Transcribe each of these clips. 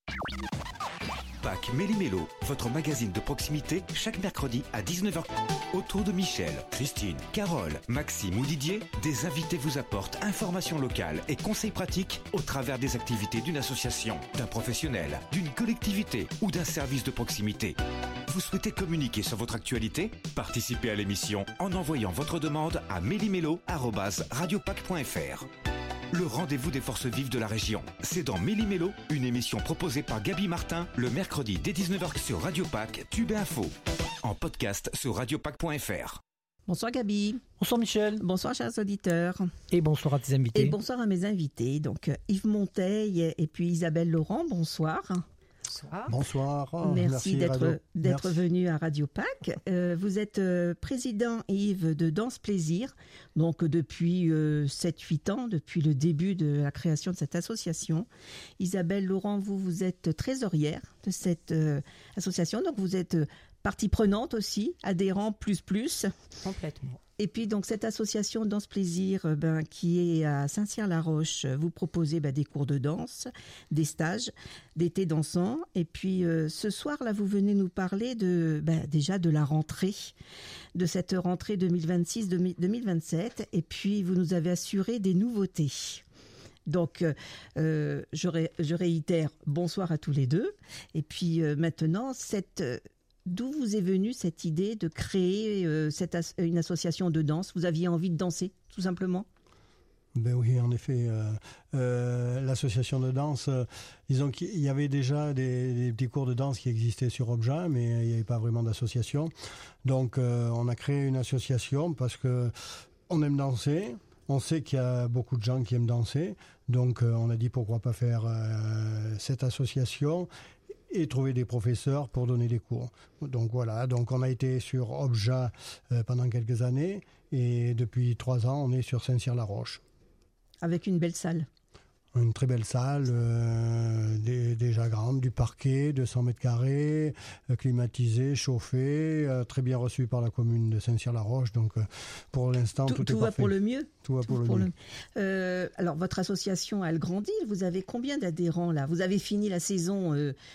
Pâques Méli-Mélo, votre magazine de proximité, chaque mercredi à 19h. Autour de Michel, Christine, Carole, Maxime ou Didier, des invités vous apportent informations locales et conseils pratiques au travers des activités d'une association, d'un professionnel, d'une collectivité ou d'un service de proximité. Vous souhaitez communiquer sur votre actualité? Participez à l'émission en envoyant votre demande à méli-mélo@radiopac.fr. Le rendez-vous des forces vives de la région. C'est dans Méli-Mélo, une émission proposée par Gaby Martin, le mercredi dès 19h sur Radio Pac, Tube et Info. En podcast sur radiopac.fr. Bonsoir Gaby. Bonsoir Michel. Bonsoir chers auditeurs. Et bonsoir à tes invités. Et bonsoir à mes invités. Donc Yves Monteil et puis Isabelle Laurent, bonsoir. Bonsoir. Merci d'être venu à Radio Pac. Vous êtes président Yves de Danse Plaisir, donc depuis 7-8 ans, depuis le début de la création de cette association. Isabelle Laurent, vous êtes trésorière de cette association, donc vous êtes partie prenante aussi, adhérent plus. Complètement. Et puis donc cette association Danse Plaisir qui est à Saint-Cyr-la-Roche, vous proposez des cours de danse, des stages, d'été dansant. Et puis ce soir là, vous venez nous parler déjà de la rentrée, de cette rentrée 2026-2027. Et puis vous nous avez assuré des nouveautés. Donc, je réitère bonsoir à tous les deux. Et puis maintenant, d'où vous est venue cette idée de créer une association de danse? Vous aviez envie de danser, tout simplement? Ben oui, en effet. L'association de danse, disons qu'il y avait déjà des petits cours de danse qui existaient sur Obja, mais il n'y avait pas vraiment d'association. Donc, on a créé une association parce qu'on aime danser. On sait qu'il y a beaucoup de gens qui aiment danser. Donc, on a dit pourquoi pas faire cette association et trouver des professeurs pour donner des cours. Donc voilà, donc on a été sur Obja pendant quelques années et depuis 3 ans, on est sur Saint-Cyr-la-Roche. Avec une belle salle. Une très belle salle, déjà grande, du parquet, 200 mètres carrés, climatisée, chauffée, très bien reçue par la commune de Saint-Cyr-la-Roche. Donc pour l'instant, tout est parfait. Tout va pour le mieux. Tout va pour le mieux. Alors votre association, elle grandit. Vous avez combien d'adhérents là? Vous avez fini la saison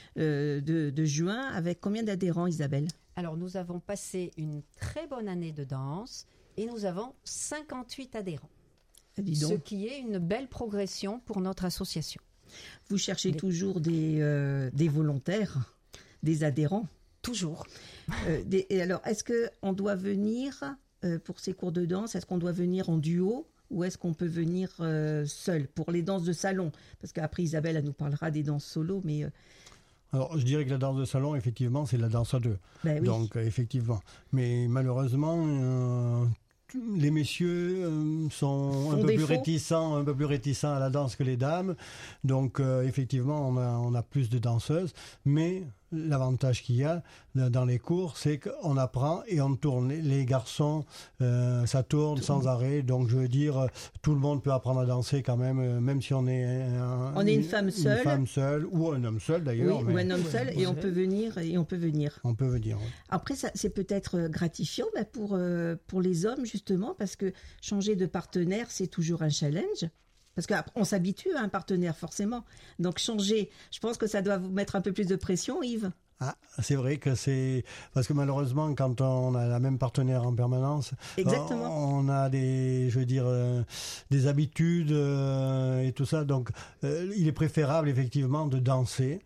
de juin avec combien d'adhérents, Isabelle? Alors nous avons passé une très bonne année de danse et nous avons 58 adhérents. Ce qui est une belle progression pour notre association. Vous cherchez toujours des volontaires, des adhérents? Toujours. Et alors, est-ce qu'on doit venir pour ces cours de danse? Est-ce qu'on doit venir en duo ou est-ce qu'on peut venir seul pour les danses de salon? Parce qu'après, Isabelle, elle nous parlera des danses solo, mais... Alors, je dirais que la danse de salon, effectivement, c'est la danse à deux. Ben oui. Donc, effectivement. Mais malheureusement... les messieurs sont un peu plus réticents à la danse que les dames. Donc, effectivement, on a plus de danseuses. Mais l'avantage qu'il y a dans les cours, c'est qu'on apprend et on tourne. Les garçons, ça tourne sans arrêt. Donc, je veux dire, tout le monde peut apprendre à danser quand même si on est une femme seule. Une femme seule ou un homme seul d'ailleurs. Oui, ou un homme seul et on peut venir. On peut venir. Oui. Après, c'est peut-être gratifiant pour les hommes justement parce que changer de partenaire, c'est toujours un challenge. Parce qu'on s'habitue à un partenaire, forcément. Donc changer, je pense que ça doit vous mettre un peu plus de pression, Yves. Ah, c'est vrai que c'est... Parce que malheureusement, quand on a la même partenaire en permanence, on a des habitudes et tout ça. Donc, il est préférable, effectivement, de danser,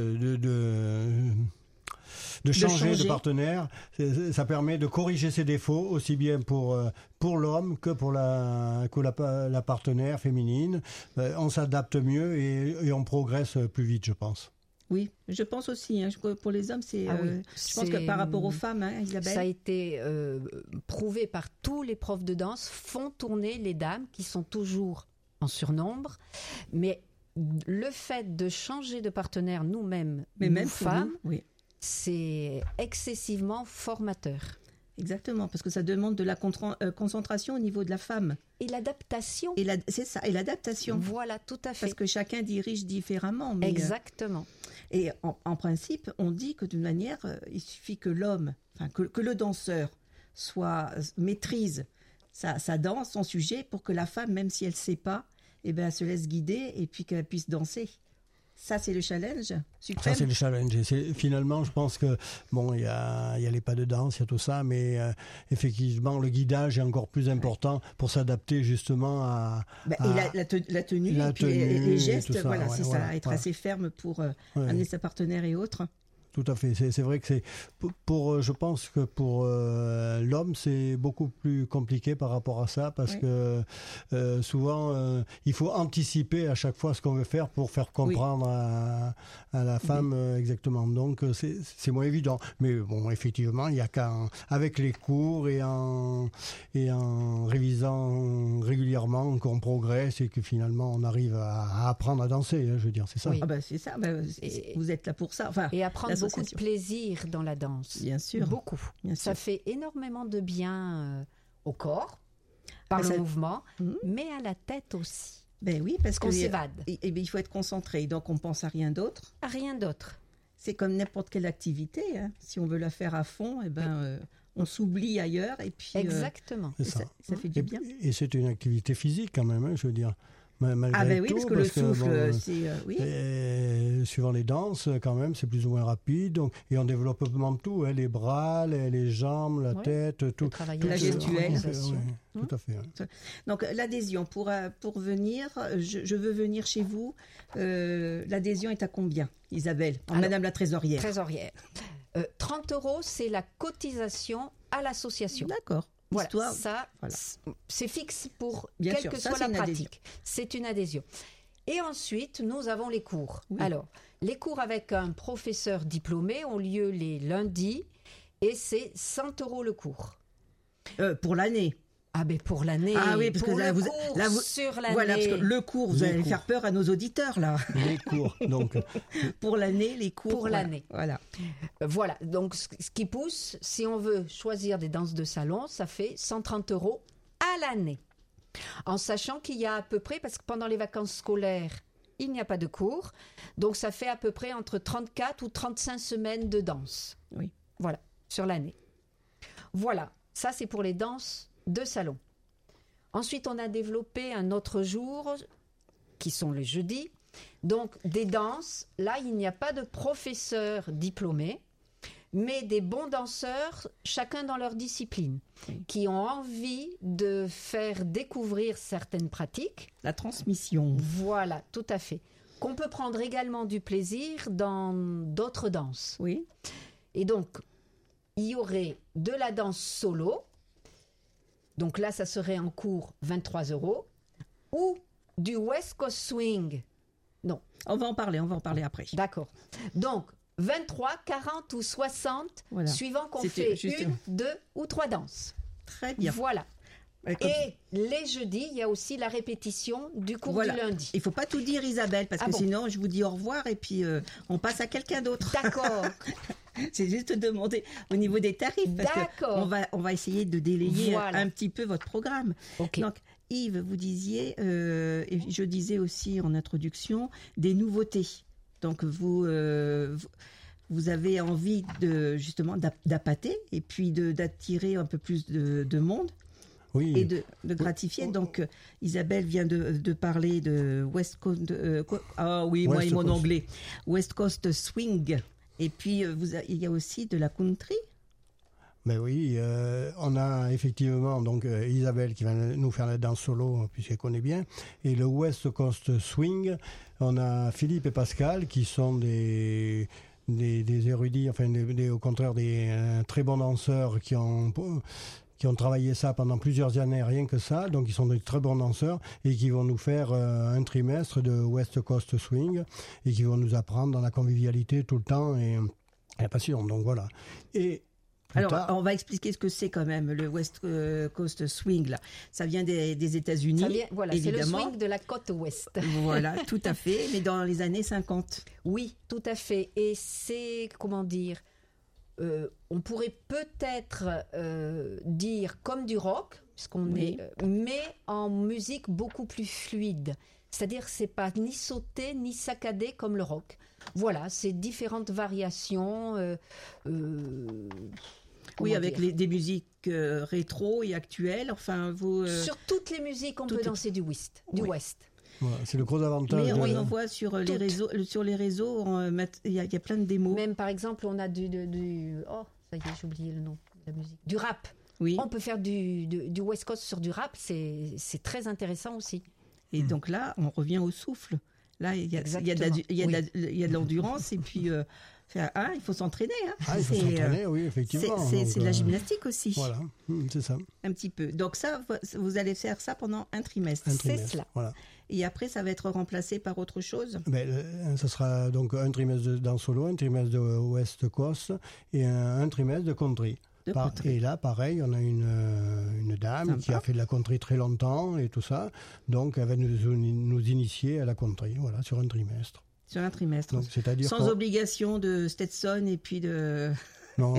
de changer de partenaire. Ça permet de corriger ses défauts aussi bien pour l'homme que pour la partenaire féminine. On s'adapte mieux et on progresse plus vite, je pense. Oui, je pense aussi. Pour les hommes, je pense que par rapport aux femmes, Isabelle. Ça a été prouvé par tous les profs de danse, font tourner les dames qui sont toujours en surnombre. Mais le fait de changer de partenaire nous-mêmes, nous femmes, oui. C'est excessivement formateur. Exactement, parce que ça demande de la concentration au niveau de la femme. Et l'adaptation. C'est ça, et l'adaptation. Voilà, tout à fait. Parce que chacun dirige différemment. Mais, exactement. Et en principe, on dit que d'une manière, il suffit que l'homme, que le danseur maîtrise sa danse, son sujet, pour que la femme, même si elle ne sait pas, elle se laisse guider et puis qu'elle puisse danser. Ça, c'est le challenge Ça, suprême. c'est le challenge. Et finalement, je pense que, bon, il y a les pas de danse, il y a tout ça, mais effectivement, le guidage est encore plus important pour s'adapter justement à. Et la tenue, la et puis tenue les et gestes, tout ça, voilà, ouais, c'est voilà, ça, être voilà. assez ferme pour Ouais. amener sa partenaire et autres. Tout à fait. C'est vrai que c'est je pense que pour l'homme c'est beaucoup plus compliqué par rapport à ça parce que souvent il faut anticiper à chaque fois ce qu'on veut faire pour faire comprendre à la femme exactement. Donc c'est moins évident. Mais bon, effectivement, il y a avec les cours et en révisant régulièrement qu'on progresse et que finalement on arrive à apprendre à danser. Je veux dire, c'est ça. Oui. Ah bah, c'est ça. Vous êtes là pour ça. Enfin, Et à prendre beaucoup de l'association. plaisir dans la danse. Bien sûr. Beaucoup. Bien Ça sûr. fait énormément de bien au corps, par le mouvement, mais à la tête aussi. Ben oui, parce Qu'on que s'évade. il faut être concentré. Donc on pense à rien d'autre. À rien d'autre. C'est comme n'importe quelle activité. Hein. Si on veut la faire à fond, on s'oublie ailleurs et puis Exactement. C'est ça fait du bien. Et c'est une activité physique quand même, je veux dire. Malgré Ah ben oui, tout, parce que le souffle, bon, c'est oui. suivant les danses, quand même, c'est plus ou moins rapide. Donc, et on développe vraiment tout, les bras, les jambes, la tête, tout. Travailler La gestuelle. Tout à fait. Ouais. Donc l'adhésion, pour venir, je veux venir chez vous. L'adhésion est à combien, Isabelle, Madame la trésorière? Trésorière. 30 €, c'est la cotisation à l'association. D'accord. Voilà, Histoire, ça, voilà. c'est fixe pour Bien quelle sûr, que ça, soit c'est la une adhésion. pratique. C'est une adhésion. Et ensuite, nous avons les cours. Oui. Alors, les cours avec un professeur diplômé ont lieu les lundis et c'est 100 € le cours. pour l'année. Ah ben pour l'année. Ah oui, parce pour que là, le vous, cours là, vous, sur l'année. voilà, parce que le cours, vous Les allez cours. faire peur à nos auditeurs là. Les cours, donc. Pour l'année, les cours. Pour voilà. l'année. Voilà. Voilà, donc ce qui pousse, si on veut choisir des danses de salon, ça fait 130 € à l'année. En sachant qu'il y a à peu près, parce que pendant les vacances scolaires, il n'y a pas de cours, donc ça fait à peu près entre 34 ou 35 semaines de danse. Oui. Voilà, sur l'année. Voilà, ça c'est pour les danses de salon. Ensuite, on a développé un autre jour, qui sont les jeudis. Donc, des danses, là, il n'y a pas de professeur diplômé, mais des bons danseurs, chacun dans leur discipline, qui ont envie de faire découvrir certaines pratiques. La transmission. Voilà, tout à fait. Qu'on peut prendre également du plaisir dans d'autres danses. Oui. Et donc, il y aurait de la danse solo. Donc là, ça serait en cours 23 €. Ou du West Coast Swing. Non, On va en parler après. d'accord. Donc, 23, 40 ou 60, Voilà. suivant qu'on C'était fait juste- 1, 2 ou 3 danses. Très bien. Voilà. Comme- Et les jeudis, il y a aussi la répétition du cours Voilà. du lundi. Il faut pas tout dire, Isabelle, parce Ah que bon. sinon, je vous dis au revoir et puis on passe à quelqu'un d'autre. D'accord. C'est juste demander au niveau des tarifs, parce D'accord. on va essayer de délayer Voilà. un petit peu votre programme. Ok. Donc, Yves, vous disiez, et je disais aussi en introduction, des nouveautés. Donc, vous avez envie justement d'appâter et puis d'attirer un peu plus de monde. Oui. Et de gratifier. Donc, Isabelle vient de parler de West Coast. Ah oui, moi West et mon Coast. anglais. West Coast Swing. Et puis, il y a aussi de la country. Mais oui, on a effectivement donc Isabelle qui va nous faire la danse solo puisqu'elle connaît bien, et le West Coast Swing. On a Philippe et Pascal qui sont des érudits, enfin au contraire des très bons danseurs qui ont travaillé ça pendant plusieurs années, rien que ça. Donc, ils sont des très bons danseurs et qui vont nous faire un trimestre de West Coast Swing et qui vont nous apprendre dans la convivialité tout le temps et la passion. Donc, voilà. Et Alors, tard, on va expliquer ce que c'est quand même, le West Coast Swing. Là. Ça vient des États-Unis, Ça vient- voilà, c'est le évidemment. swing de la côte ouest. Voilà, tout à fait, mais dans les années 50. Oui, tout à fait. Et c'est, comment dire, on pourrait peut-être dire comme du rock, puisqu'on Oui. est, mais en musique beaucoup plus fluide. C'est-à-dire que c'est pas ni sauté ni saccadé comme le rock. Voilà, c'est différentes variations. Oui, comment avec dire. des musiques rétro et actuelles. Enfin, vous. Sur toutes les musiques, on peut toutes- danser du West. Du Oui. West. Voilà, c'est le gros avantage. Mais on en voit sur les réseaux, il y a plein de démos. Même par exemple, on a oh, ça y est, j'ai oublié le nom de la musique. Du rap. Oui. On peut faire du West Coast sur du rap, c'est très intéressant aussi. Et donc là, on revient au souffle. Là, il y a de l'endurance et puis il faut s'entraîner. Hein. Il faut s'entraîner, oui, effectivement. C'est de la gymnastique aussi. Voilà, c'est ça. Un petit peu. Donc ça, vous allez faire ça pendant un trimestre. C'est cela. Voilà. Et après, ça va être remplacé par autre chose. Ça sera donc un trimestre de danse solo, un trimestre de West Coast et un trimestre de country. Et là, pareil, on a une dame qui a fait de la country très longtemps et tout ça. Donc, elle va nous initier à la country, voilà, sur un trimestre. Sur un trimestre. Donc, c'est-à-dire sans obligation de Stetson et puis de... Non.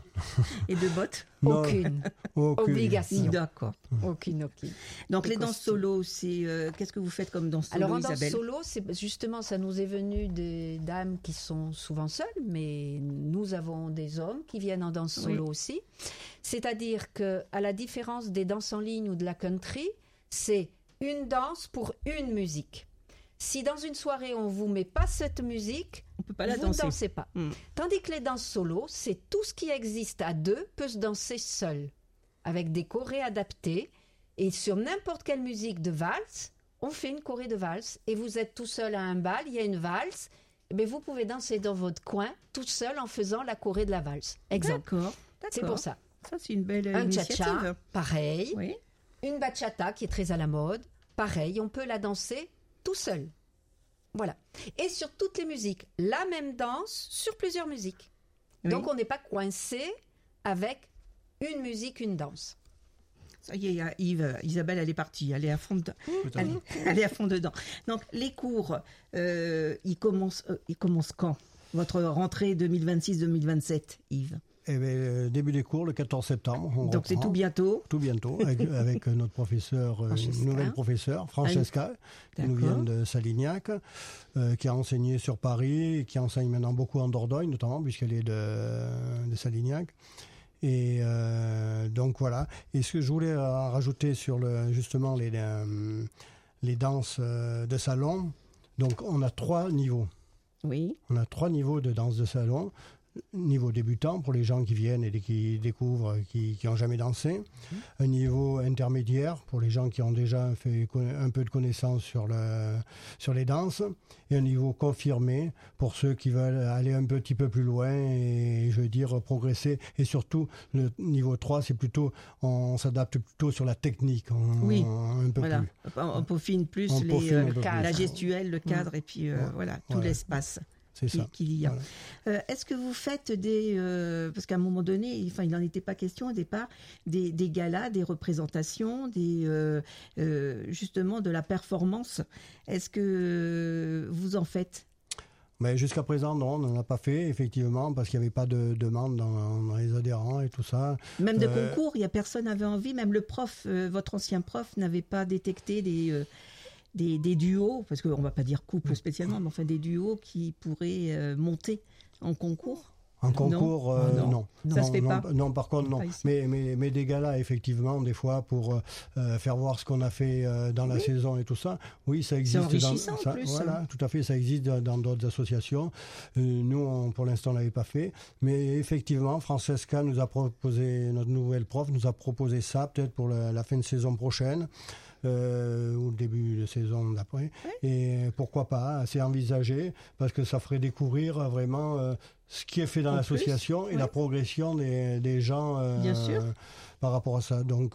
Et de bottes. Aucune obligation. D'accord. Aucune. Donc les danses solo, c'est qu'est-ce que vous faites comme danse solo, Alors en Isabelle? danse solo, c'est justement, ça nous est venu des dames qui sont souvent seules, mais nous avons des hommes qui viennent en danse solo aussi. C'est-à-dire que, à la différence des danses en ligne ou de la country, c'est une danse pour une musique. Si dans une soirée on vous met pas cette musique, on peut pas la vous danser. Ne dansez pas. Tandis que les danses solo, c'est tout ce qui existe à deux peut se danser seul, avec des chorés adaptés. Et sur n'importe quelle musique de valse, on fait une choré de valse. Et vous êtes tout seul à un bal, il y a une valse, et vous pouvez danser dans votre coin, tout seul en faisant la choré de la valse. Exemple. D'accord. C'est pour ça. Ça, c'est une belle un initiative. cha-cha, pareil. Oui. Une bachata qui est très à la mode, pareil. On peut la danser tout seul. Voilà. Et sur toutes les musiques, la même danse sur plusieurs musiques. Oui. Donc on n'est pas coincé avec une musique, une danse. Ça y est, Yves, Isabelle, elle est partie, elle est à fond dedans. Elle est à fond dedans. Donc les cours, ils commencent quand? Votre rentrée 2026-2027, Yves? Début des cours le 14 septembre. Donc c'est tout bientôt. Tout bientôt, avec notre professeur, une nouvelle professeure, Francesca, qui nous vient de Salignac, qui a enseigné sur Paris, et qui enseigne maintenant beaucoup en Dordogne, notamment, puisqu'elle est de Salignac. Et donc voilà. Et ce que je voulais rajouter sur justement les danses de salon, donc on a 3 niveaux. Oui. On a 3 niveaux de danse de salon. Niveau débutant pour les gens qui viennent et qui découvrent, qui n'ont jamais dansé. Un niveau intermédiaire pour les gens qui ont déjà fait un peu de connaissances sur les danses. Et un niveau confirmé pour ceux qui veulent aller un petit peu plus loin et, je veux dire, progresser. Et surtout, le niveau 3, c'est plutôt, on s'adapte plutôt sur la technique. Un peu plus. On peaufine plus la gestuelle, le cadre et puis tout l'espace. C'est ça. Qu'il y a. Voilà. Est-ce que vous faites parce qu'à un moment donné, il n'en était pas question au départ, des galas, des représentations, justement de la performance. Est-ce que vous en faites? Mais jusqu'à présent, non, on n'en a pas fait, effectivement, parce qu'il n'y avait pas de demande dans les adhérents et tout ça. Même de concours, il n'y a personne n'avait envie, même le prof, votre ancien prof, n'avait pas détecté des duos, parce qu'on ne va pas dire couple spécialement, mais enfin des duos qui pourraient monter en concours. En concours, non. Ça se fait pas. Non, par contre, non. Mais des galas, effectivement, des fois, pour faire voir ce qu'on a fait dans la saison et tout ça, oui, ça existe. C'est enrichissant en plus. Voilà, tout à fait, ça existe dans d'autres associations. Nous, pour l'instant, on ne l'avait pas fait. Mais effectivement, Francesca nous a proposé, notre nouvelle prof, nous a proposé ça, peut-être pour la fin de saison prochaine. Ou le début de saison d'après. Et pourquoi pas, c'est envisagé, parce que ça ferait découvrir vraiment ce qui est fait dans l'association et la progression des gens par rapport à ça. Donc,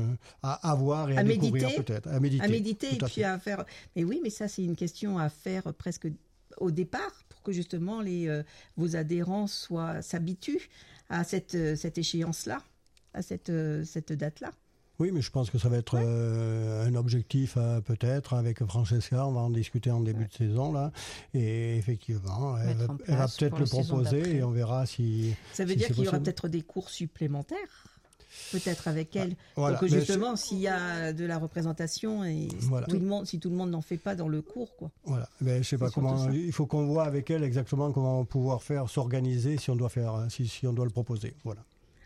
à voir et à découvrir peut-être. À méditer et puis à faire... Mais oui, mais ça, c'est une question à faire presque au départ, pour que justement vos adhérents s'habituent à cette échéance-là, à cette date-là. Oui, mais je pense que ça va être un objectif peut-être avec Francesca. On va en discuter en début de saison là, et effectivement, elle va peut-être le proposer et on verra si. Ça veut dire qu'il y aura possible. peut-être des cours supplémentaires, peut-être avec elle, voilà. pour que justement, s'il y a de la représentation et si tout le monde n'en fait pas dans le cours, quoi. Voilà. Mais je sais pas comment. Il faut qu'on voit avec elle exactement comment on va pouvoir s'organiser si on doit le proposer. Voilà.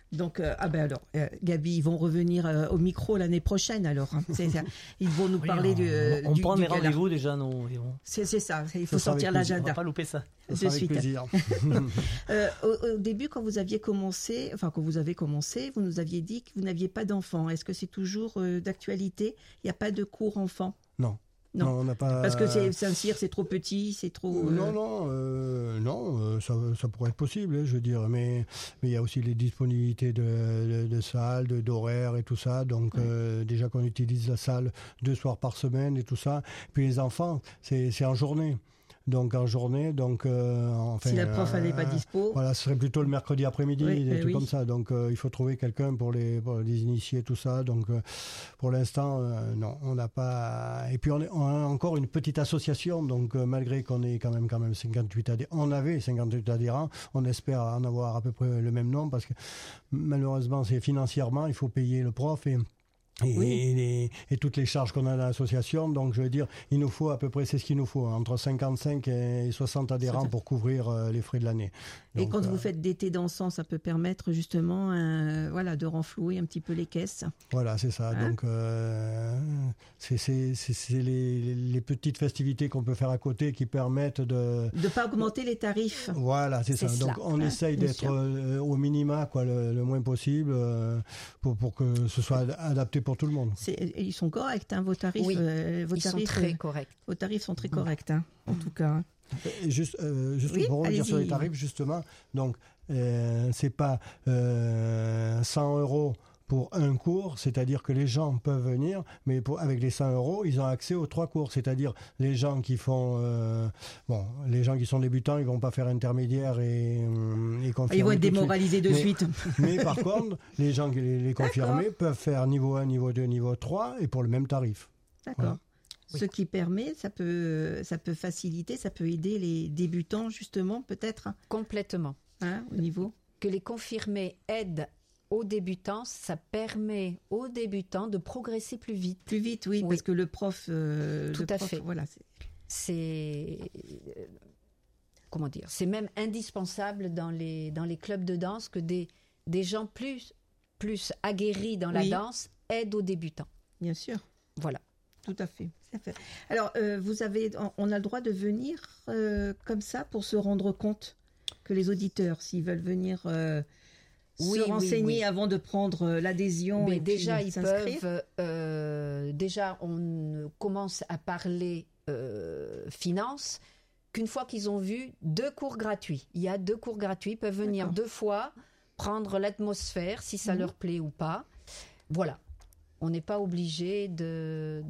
Donc, alors, Gabi, ils vont revenir au micro l'année prochaine, alors. Hein. Ils vont nous parler on prend du mes gala. rendez-vous déjà, non. C'est ça, il faut Ça sera sortir avec plaisir. On va l'agenda. pas louper ça. De Ça sera avec suite. plaisir. Au début, quand vous avez commencé, vous nous aviez dit que vous n'aviez pas d'enfants. Est-ce que c'est toujours d'actualité? Il n'y a pas de cours enfants? Non. Non. On n'a pas. Parce que Saint-Cyr, c'est trop petit, c'est trop... Non, ça pourrait être possible, je veux dire, mais il y a aussi les disponibilités de salles, d'horaires et tout ça, donc déjà qu'on utilise la salle 2 soirs par semaine et tout ça, puis les enfants, c'est en journée. Donc en journée, enfin, si la prof n'est pas dispo. Voilà, ce serait plutôt le mercredi après-midi, des trucs oui. comme ça. Donc il faut trouver quelqu'un pour les initier, tout ça. Donc pour l'instant, non, on n'a pas. Et puis on a encore une petite association. Donc malgré qu'on ait quand même 58 adhérents, on avait 58 adhérents, on espère en avoir à peu près le même nombre parce que malheureusement, c'est financièrement, il faut payer le prof et toutes les charges qu'on a dans l'association. Donc, je veux dire, il nous faut à peu près, c'est ce qu'il nous faut, entre 55 et 60 adhérents pour couvrir les frais de l'année. Et Donc, quand vous faites d'été dansant, ça peut permettre justement de renflouer un petit peu les caisses. Voilà, c'est ça. Hein? Donc, c'est les petites festivités qu'on peut faire à côté qui permettent de... De ne pas augmenter les tarifs. Voilà, c'est ça. cela. Donc, on essaye bien d'être sûr. au minima, quoi, le moins possible, pour que ce soit adapté pour tout le monde. Ils sont corrects, hein, vos tarifs. Oui, vos Ils sont tarifs, très corrects. vos tarifs sont très corrects, hein, en tout cas. Hein. Et juste Oui, pour revenir sur allez-y. les tarifs, justement, donc c'est pas 100 € pour un cours, c'est-à-dire que les gens peuvent venir, mais avec les 100 €, ils ont accès aux 3 cours, c'est-à-dire les gens qui font, les gens qui sont débutants, ils vont pas faire intermédiaire et confirmer. Ils vont être tout de suite. démoralisés de suite. Mais par contre, les gens qui les confirmés peuvent faire niveau 1, niveau 2, niveau 3 et pour le même tarif. D'accord. Voilà. Ce qui permet, ça peut faciliter, ça peut aider les débutants justement, peut-être, Complètement. hein, au niveau. Que les confirmés aident aux débutants, ça permet aux débutants de progresser plus vite. Plus vite, oui, Oui. parce que le prof... Tout à fait. Voilà, C'est comment dire, c'est même indispensable dans les clubs de danse que des gens plus aguerris dans la Oui. danse aident aux débutants. bien sûr. Voilà. Tout à fait. Alors, on a le droit de venir comme ça pour se rendre compte que les auditeurs, s'ils veulent venir Oui, se oui, renseigner oui. avant de prendre l'adhésion Mais et déjà, puis ils s'inscrire. peuvent. Déjà, on commence à parler finance qu'une fois qu'ils ont vu 2 cours gratuits. Il y a 2 cours gratuits. Ils peuvent venir D'accord. 2 fois, prendre l'atmosphère, si ça leur plaît ou pas. Voilà. On n'est pas obligé de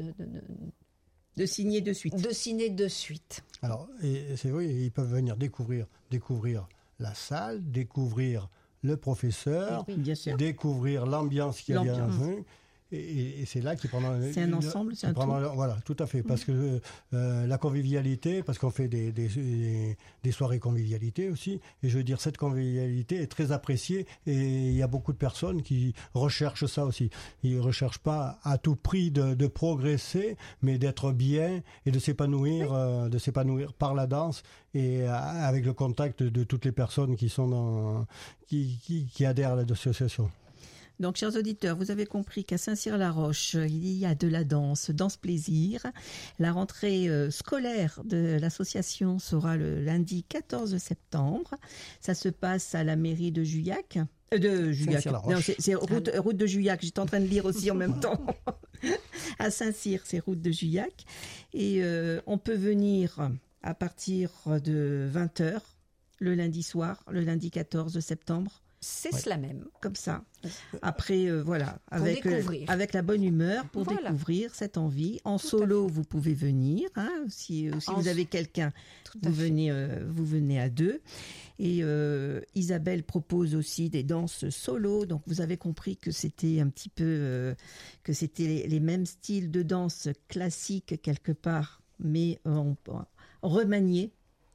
signer de suite. signer de suite. Alors, et c'est vrai, ils peuvent venir découvrir la salle, découvrir le professeur, Oui, bien sûr. découvrir l'ambiance qu'il y a L'ambiance. bien. Et c'est là qu'ils prendront... C'est un ensemble, c'est un tout. Voilà, tout à fait. Parce que la convivialité, parce qu'on fait des soirées convivialité aussi, et je veux dire, cette convivialité est très appréciée, et il y a beaucoup de personnes qui recherchent ça aussi. Ils ne recherchent pas à tout prix de progresser, mais d'être bien et de s'épanouir par la danse et avec le contact de toutes les personnes qui sont qui adhèrent à l'association. Donc, chers auditeurs, vous avez compris qu'à Saint-Cyr-la-Roche, il y a de la danse, Danse Plaisir. La rentrée scolaire de l'association sera le lundi 14 septembre. Ça se passe à la mairie de Juillac. De Juillac. Saint-Cyr-la-Roche. Non, c'est route de Juillac. J'étais en train de lire aussi en même temps. À Saint-Cyr, c'est route de Juillac. Et on peut venir à partir de 20h le lundi soir, le lundi 14 septembre. C'est cela même. Comme ça. Après, voilà, découvrir. avec la bonne humeur pour Voilà. découvrir cette envie. En Tout solo, vous pouvez venir. Hein, si vous avez quelqu'un, à vous venez à 2. Et Isabelle propose aussi des danses solo. Donc, vous avez compris que c'était un petit peu, que c'était les mêmes styles de danse classiques quelque part, mais remaniés.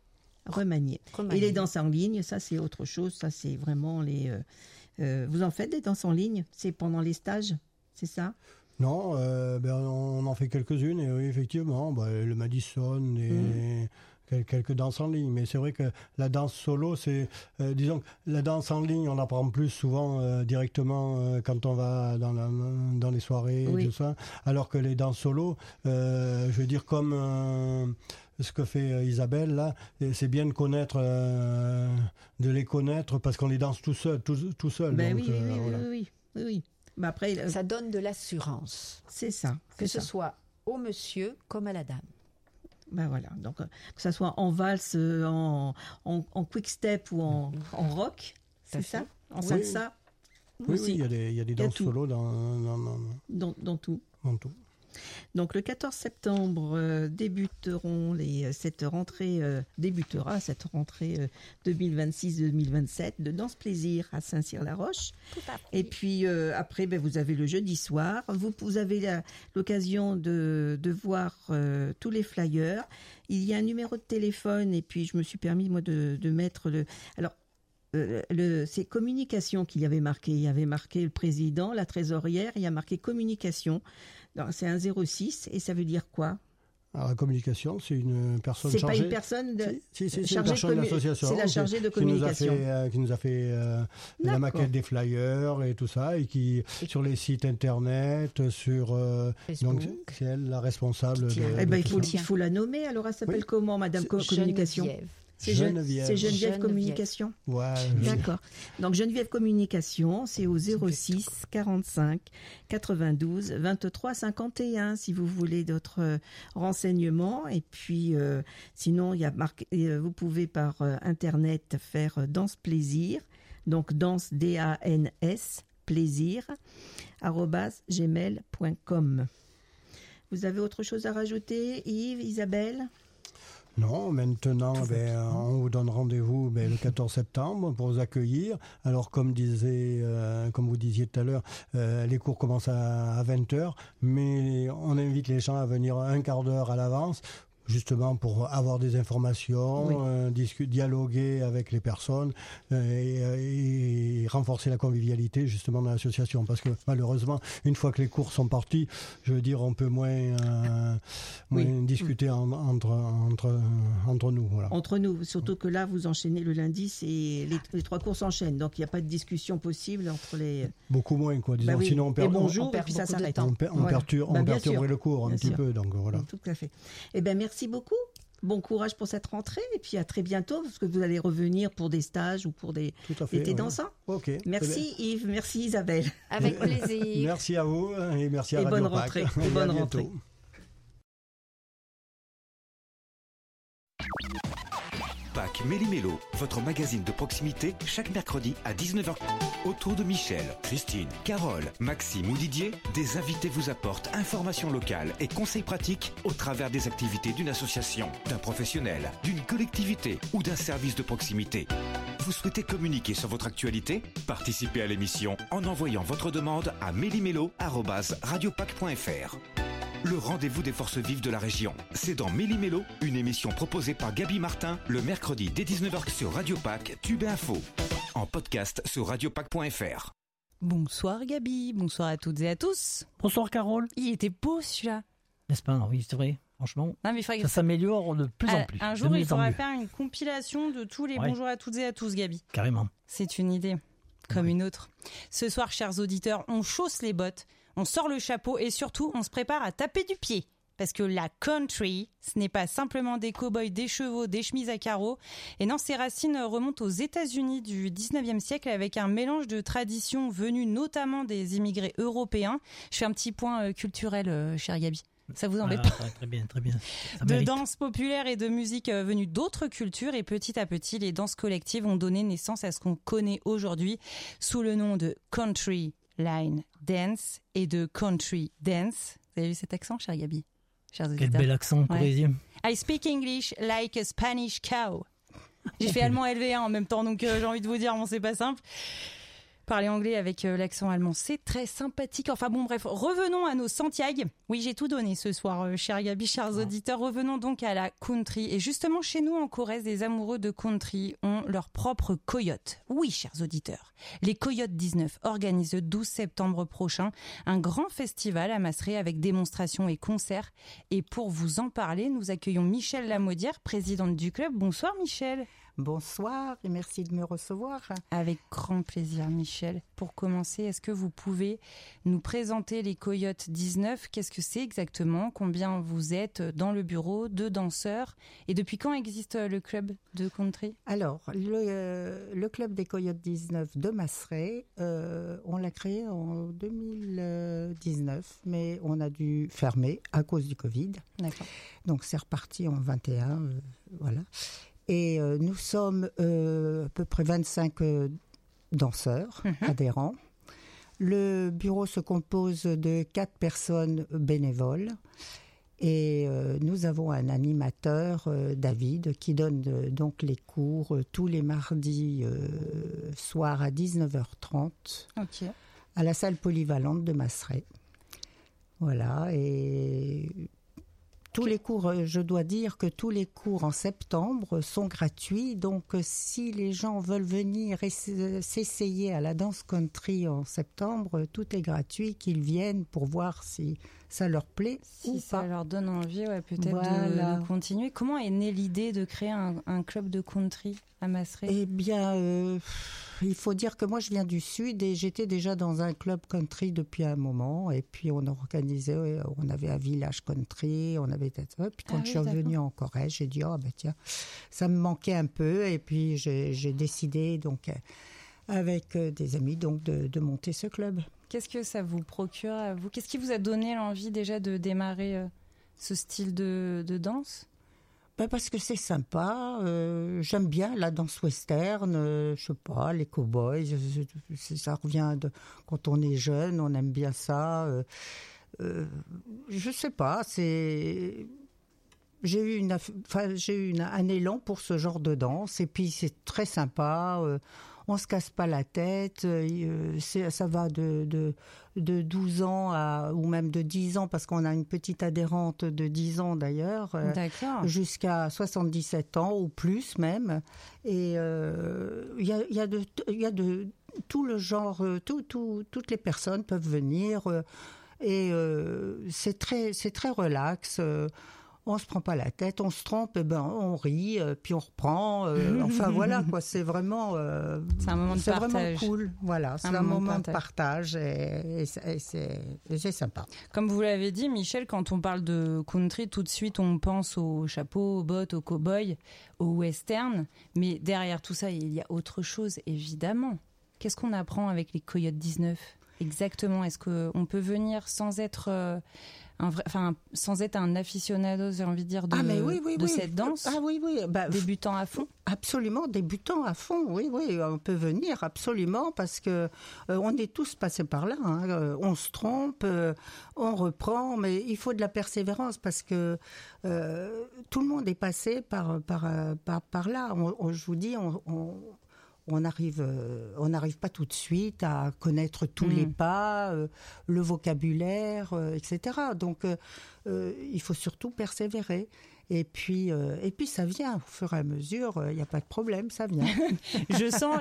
Et les danses en ligne, ça c'est autre chose. Ça c'est vraiment les. Vous en faites des danses en ligne? C'est pendant les stages, c'est ça? Non, on en fait quelques-unes et oui, effectivement, le Madison, quelques danses en ligne. Mais c'est vrai que la danse solo, c'est, disons, la danse en ligne, on apprend plus souvent directement quand on va dans les soirées et tout ça. Alors que les danses solo, je veux dire, comme ce que fait Isabelle là, c'est bien de connaître, de les connaître parce qu'on les danse tout seul. Ben donc, oui. Mais après, ça donne de l'assurance. C'est ça. Que ce soit au monsieur comme à la dame. Ben voilà. Donc que ça soit en valse, en quick step ou en rock, c'est ça, en salsa. Oui, il y a des danses solo dans tout. Dans tout. Donc le 14 septembre débutera cette rentrée 2026-2027 de Danse Plaisir à Saint-Cyr-la-Roche. Et puis après, vous avez le jeudi soir. Vous avez l'occasion de voir tous les flyers. Il y a un numéro de téléphone et puis je me suis permis moi de mettre le... Alors, c'est communication qu'il y avait marqué. Il y avait marqué le président, la trésorière, il y a marqué communication. C'est un 06 et ça veut dire quoi? Alors, la communication, c'est une personne chargée. C'est pas une personne c'est une personne de l'association. C'est la chargée de communication. Qui nous a fait la maquette des flyers et tout ça, et qui, sur les sites internet, sur. Donc, c'est elle la responsable. Il faut la nommer. Alors, elle s'appelle comment, Madame Communication? C'est Geneviève Communication. Ouais. D'accord. Donc Geneviève Communication, c'est au 06 45 92 23 51 si vous voulez d'autres renseignements. Et puis sinon, il y a vous pouvez par internet faire Danse Plaisir. Donc danse DANS plaisir @gmail.com. Vous avez autre chose à rajouter, Yves, Isabelle? Non, maintenant, on vous donne rendez-vous le 14 septembre pour vous accueillir. Alors, comme vous disiez tout à l'heure, les cours commencent à 20h, mais on invite les gens à venir un quart d'heure à l'avance, justement pour avoir des informations, dialoguer avec les personnes et renforcer la convivialité justement dans l'association. Parce que malheureusement, une fois que les cours sont partis, je veux dire, on peut moins discuter entre nous. Voilà. Entre nous, surtout que là, vous enchaînez le lundi, les 3 cours s'enchaînent, donc il n'y a pas de discussion possible entre les... Beaucoup moins, quoi. Disons, sinon on perd, bonjour, et puis ça s'arrête. On perturberait le cours un petit peu, donc voilà. Tout à fait. Eh bien, merci beaucoup. Bon courage pour cette rentrée et puis à très bientôt parce que vous allez revenir pour des stages ou pour des étés dansants. Ok. Merci Yves, merci Isabelle. Avec plaisir. Merci à vous et merci à Radio bonne rentrée. Pâques. Et bonne rentrée. Pâques Méli-Mélo, votre magazine de proximité, chaque mercredi à 19h. Autour de Michel, Christine, Carole, Maxime ou Didier, des invités vous apportent informations locales et conseils pratiques au travers des activités d'une association, d'un professionnel, d'une collectivité ou d'un service de proximité. Vous souhaitez communiquer sur votre actualité? Participez à l'émission en envoyant votre demande à méli-mélo@radiopac.fr. Le rendez-vous des forces vives de la région. C'est dans Méli-Mélo, une émission proposée par Gaby Martin, le mercredi dès 19h sur Radio Pac, Tube et Info. En podcast sur radiopac.fr. Bonsoir Gaby, bonsoir à toutes et à tous. Bonsoir Carole. Il était beau celui-là. N'est-ce pas? Oui, c'est vrai. Franchement, non, mais ça s'améliore de plus en plus. Un jour, il faudra faire une compilation de tous les bonjours à toutes et à tous, Gaby. Carrément. C'est une idée, comme une autre. Ce soir, chers auditeurs, on chausse les bottes. On sort le chapeau et surtout, on se prépare à taper du pied. Parce que la country, ce n'est pas simplement des cow-boys, des chevaux, des chemises à carreaux. Et non, ses racines remontent aux États-Unis du 19e siècle avec un mélange de traditions venues notamment des immigrés européens. Je fais un petit point culturel, cher Gaby. Ça vous embête pas? Très bien, très bien. De danse populaire et de musique venue d'autres cultures. Et petit à petit, les danses collectives ont donné naissance à ce qu'on connaît aujourd'hui sous le nom de country line dance et de country dance. Vous avez vu cet accent, cher Gaby? Quel bel accent parisien. I speak English like a Spanish cow. J'ai fait allemand LV1 en même temps, donc j'ai envie de vous dire, bon, c'est pas simple. Parler anglais avec l'accent allemand, c'est très sympathique. Enfin bon, bref, revenons à nos Santiago. Oui, j'ai tout donné ce soir, cher Gabi, chers auditeurs. Revenons donc à la country. Et justement, chez nous, en Corrèze, des amoureux de country ont leur propre coyote. Oui, chers auditeurs. Les Coyotes 19 organisent le 12 septembre prochain un grand festival à Masseray avec démonstrations et concerts. Et pour vous en parler, nous accueillons Michèle Lamaudière, présidente du club. Bonsoir Michèle. Bonsoir et merci de me recevoir. Avec grand plaisir Michèle. Pour commencer, est-ce que vous pouvez nous présenter les Coyotes 19 ? Qu'est-ce que c'est exactement ? Combien vous êtes dans le bureau de danseurs ? Et depuis quand existe le club de country ? Alors, le club des Coyotes 19 de Masseray, on l'a créé en 2019, mais on a dû fermer à cause du Covid. D'accord. Donc c'est reparti en 21, voilà. Et nous sommes à peu près 25 danseurs adhérents. Le bureau se compose de 4 personnes bénévoles. Et nous avons un animateur, David, qui donne donc les cours tous les mardis soir à 19h30 à la salle polyvalente de Masseray. Voilà, et tous les cours, je dois dire que tous les cours en septembre sont gratuits. Donc, si les gens veulent venir s'essayer à la danse country en septembre, tout est gratuit, qu'ils viennent pour voir si ça leur plaît ou ça pas. Leur donne envie, peut-être de continuer. Comment est née l'idée de créer un club de country à Masseray ? Eh bien, il faut dire que moi, je viens du Sud et j'étais déjà dans un club country depuis un moment. Et puis, on organisait, on avait un village country, on avait... Puis quand je suis revenue en Corrèze, j'ai dit, tiens, ça me manquait un peu. Et puis, j'ai décidé, donc, avec des amis, donc, de monter ce club. Qu'est-ce que ça vous procure à vous ? Qu'est-ce qui vous a donné l'envie déjà de démarrer ce style de danse ? Parce que c'est sympa, j'aime bien la danse western, je sais pas, les cow-boys, ça revient de quand on est jeune, on aime bien ça. Je sais pas, j'ai eu un élan pour ce genre de danse et puis c'est très sympa. On se casse pas la tête, ça va de 12 ans ou même de 10 ans, parce qu'on a une petite adhérente de 10 ans d'ailleurs, jusqu'à 77 ans ou plus même. Et il y a de tout le genre, toutes les personnes peuvent venir et c'est très relax. On se prend pas la tête, on se trompe, on rit, puis on reprend. Enfin voilà quoi, c'est vraiment, c'est un moment de partage. Vraiment cool. Voilà, c'est un moment de partage et c'est sympa. Comme vous l'avez dit, Michèle, quand on parle de country, tout de suite on pense aux chapeaux, aux bottes, aux cow-boys, aux western. Mais derrière tout ça, il y a autre chose, évidemment. Qu'est-ce qu'on apprend avec les Coyotes 19 ? Exactement. Est-ce qu'on peut venir sans être sans être un aficionado, j'ai envie de dire, de cette danse, débutant à fond. Absolument, débutant à fond, oui, on peut venir, absolument, parce que on est tous passés par là, on se trompe, on reprend, mais il faut de la persévérance, parce que tout le monde est passé par là. Je vous dis, on n'arrive pas tout de suite à connaître tous les pas, le vocabulaire, etc. Donc, il faut surtout persévérer. Et puis ça vient au fur et à mesure, il n'y a pas de problème, ça vient. Je sens,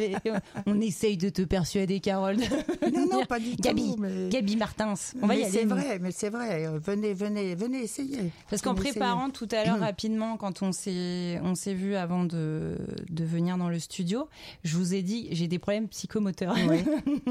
on essaye de te persuader, Carole. Non, pas du tout. Gabi Martins, on va y aller. Mais c'est vrai, venez essayer. Parce qu'en préparant tout à l'heure rapidement, quand on s'est vu avant de venir dans le studio, je vous ai dit, j'ai des problèmes psychomoteurs. Oui.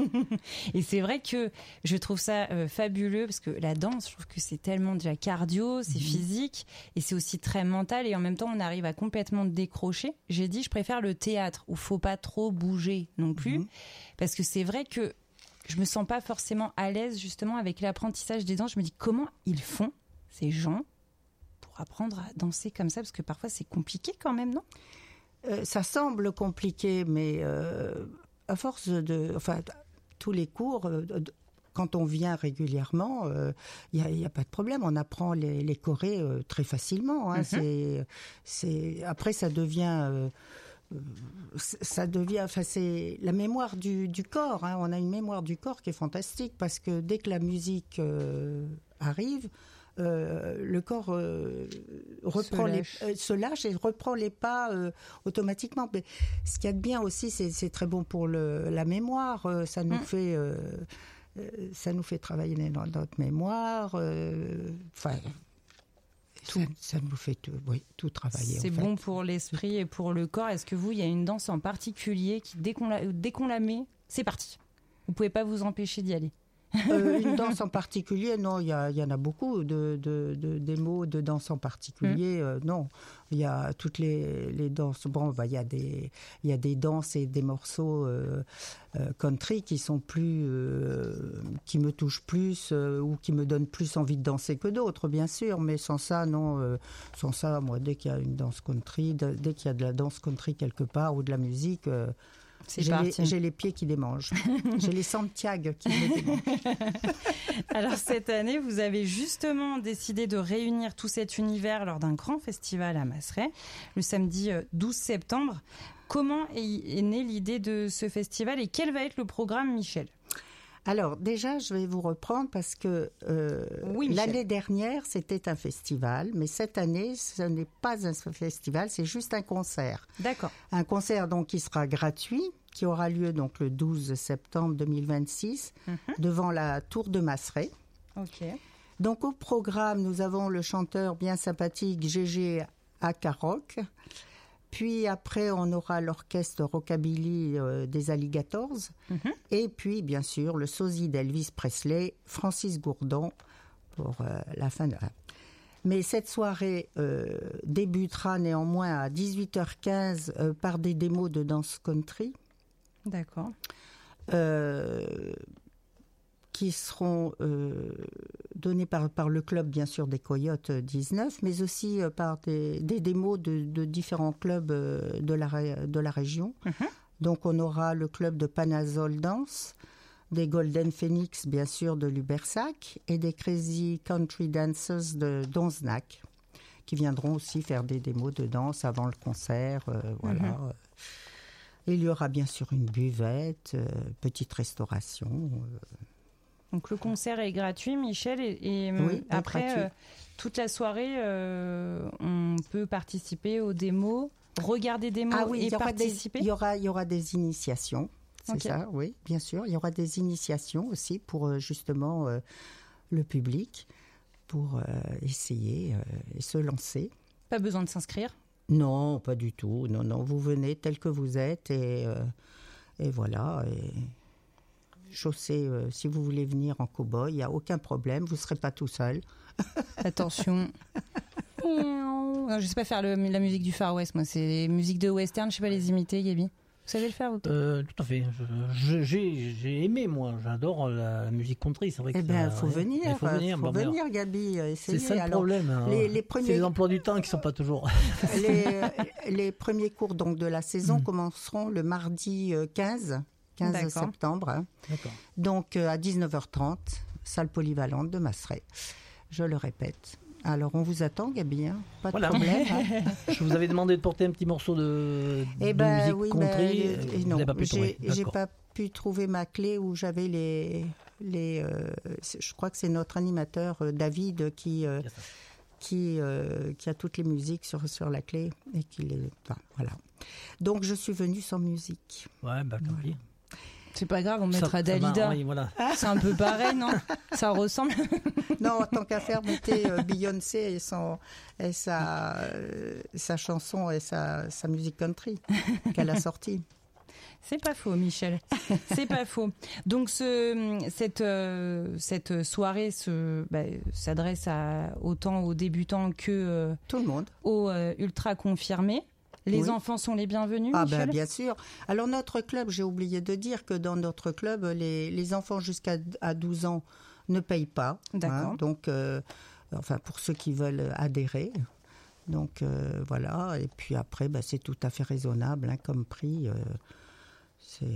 Et c'est vrai que je trouve ça fabuleux, parce que la danse, je trouve que c'est tellement déjà cardio, c'est physique, et c'est aussi très mental, et en même temps on arrive à complètement décrocher. J'ai dit, je préfère le théâtre où faut pas trop bouger non plus, parce que c'est vrai que je me sens pas forcément à l'aise justement avec l'apprentissage des danses. Je me dis, comment ils font ces gens pour apprendre à danser comme ça, parce que parfois c'est compliqué quand même, non ? Ça semble compliqué, mais à force tous les cours, quand on vient régulièrement, il y a pas de problème. On apprend les chorés très facilement. Après, ça devient ça devient, enfin c'est la mémoire du corps. Hein. On a une mémoire du corps qui est fantastique parce que dès que la musique arrive, le corps se lâche et reprend les pas automatiquement. Mais ce qu'il y a de bien aussi, c'est très bon pour la mémoire. Ça nous fait travailler notre mémoire. Ça nous fait tout travailler. C'est bon pour l'esprit et pour le corps. Est-ce que il y a une danse en particulier qui, dès qu'on la met, c'est parti. Vous pouvez pas vous empêcher d'y aller. Une danse en particulier, non, il y en a beaucoup des mots de danse en particulier. Non, il y a toutes les danses. Bon, il y a des danses et des morceaux country qui sont plus, qui me touchent plus ou qui me donnent plus envie de danser que d'autres, bien sûr. Mais sans ça, non. Sans ça, moi, dès qu'il y a une danse country, dès qu'il y a de la danse country quelque part ou de la musique. J'ai les pieds qui démangent. J'ai les Santiago qui me démangent. Alors cette année, vous avez justement décidé de réunir tout cet univers lors d'un grand festival à Masseray, le samedi 12 septembre. Comment est née l'idée de ce festival et quel va être le programme, Michel ? Alors déjà, je vais vous reprendre parce que l'année dernière, c'était un festival, mais cette année, ce n'est pas un festival, c'est juste un concert. D'accord. Un concert donc qui sera gratuit, qui aura lieu donc le 12 septembre 2026 devant la tour de Masseray. Ok. Donc au programme, nous avons le chanteur bien sympathique Gégé Akaroc. Puis après, on aura l'orchestre Rockabilly des Alligators. Et puis, bien sûr, le sosie d'Elvis Presley, Francis Gourdon, pour la fin de... Mais cette soirée débutera néanmoins à 18h15 par des démos de danse country. D'accord. Qui seront donnés par le club, bien sûr, des Coyotes 19, mais aussi par des démos de différents clubs de la région. Donc, on aura le club de Panazol Dance, des Golden Phoenix, bien sûr, de Lubersac, et des Crazy Country Dancers de Donznac, qui viendront aussi faire des démos de danse avant le concert. Voilà. Et il y aura bien sûr une buvette, petite restauration. Donc le concert est gratuit, Michel, et oui, après toute la soirée, on peut participer aux démos, regarder des démos et participer. Il y aura des initiations, c'est ça, oui, bien sûr. Il y aura des initiations aussi pour justement le public, pour essayer et se lancer. Pas besoin de s'inscrire ? Non, pas du tout. Non, vous venez tel que vous êtes et voilà. Et chaussée, si vous voulez venir en cow-boy, il n'y a aucun problème, vous ne serez pas tout seul. Attention. Non, je ne sais pas faire la musique du Far West, moi, c'est musique de western, je ne sais pas les imiter, Gaby. Vous savez le faire ou pas ? Tout à fait. J'ai aimé, moi. J'adore la musique country. C'est vrai que faut venir. Il faut venir, Gaby. Essayer. C'est ça le problème. Hein. C'est les emplois du temps qui ne sont pas toujours... les premiers cours donc, de la saison commenceront le mardi 15 septembre. Hein. D'accord. Donc à 19h30, salle polyvalente de Masseray. Je le répète. Alors, on vous attend, Gaby, hein, pas de problème. Hein. Je vous avais demandé de porter un petit morceau de musique country. Non, j'ai pas pu trouver ma clé où j'avais je crois que c'est notre animateur, David, qui a toutes les musiques sur la clé. Et voilà. Donc, je suis venue sans musique. Ouais, tant pis. C'est pas grave, on mettra Dalida. Oui, voilà. C'est un peu pareil, non ? Ça ressemble. Non, tant qu'à faire, mettez Beyoncé et sa chanson et sa musique country qu'elle a sortie. C'est pas faux, Michel. C'est pas faux. Donc cette soirée s'adresse autant aux débutants que tout le monde, aux ultra confirmés. Les enfants sont les bienvenus, Michel ? Bien sûr. Alors, notre club, j'ai oublié de dire que dans notre club, les enfants jusqu'à 12 ans ne payent pas. D'accord. Hein, donc, pour ceux qui veulent adhérer. Donc, voilà. Et puis après, c'est tout à fait raisonnable comme prix. C'est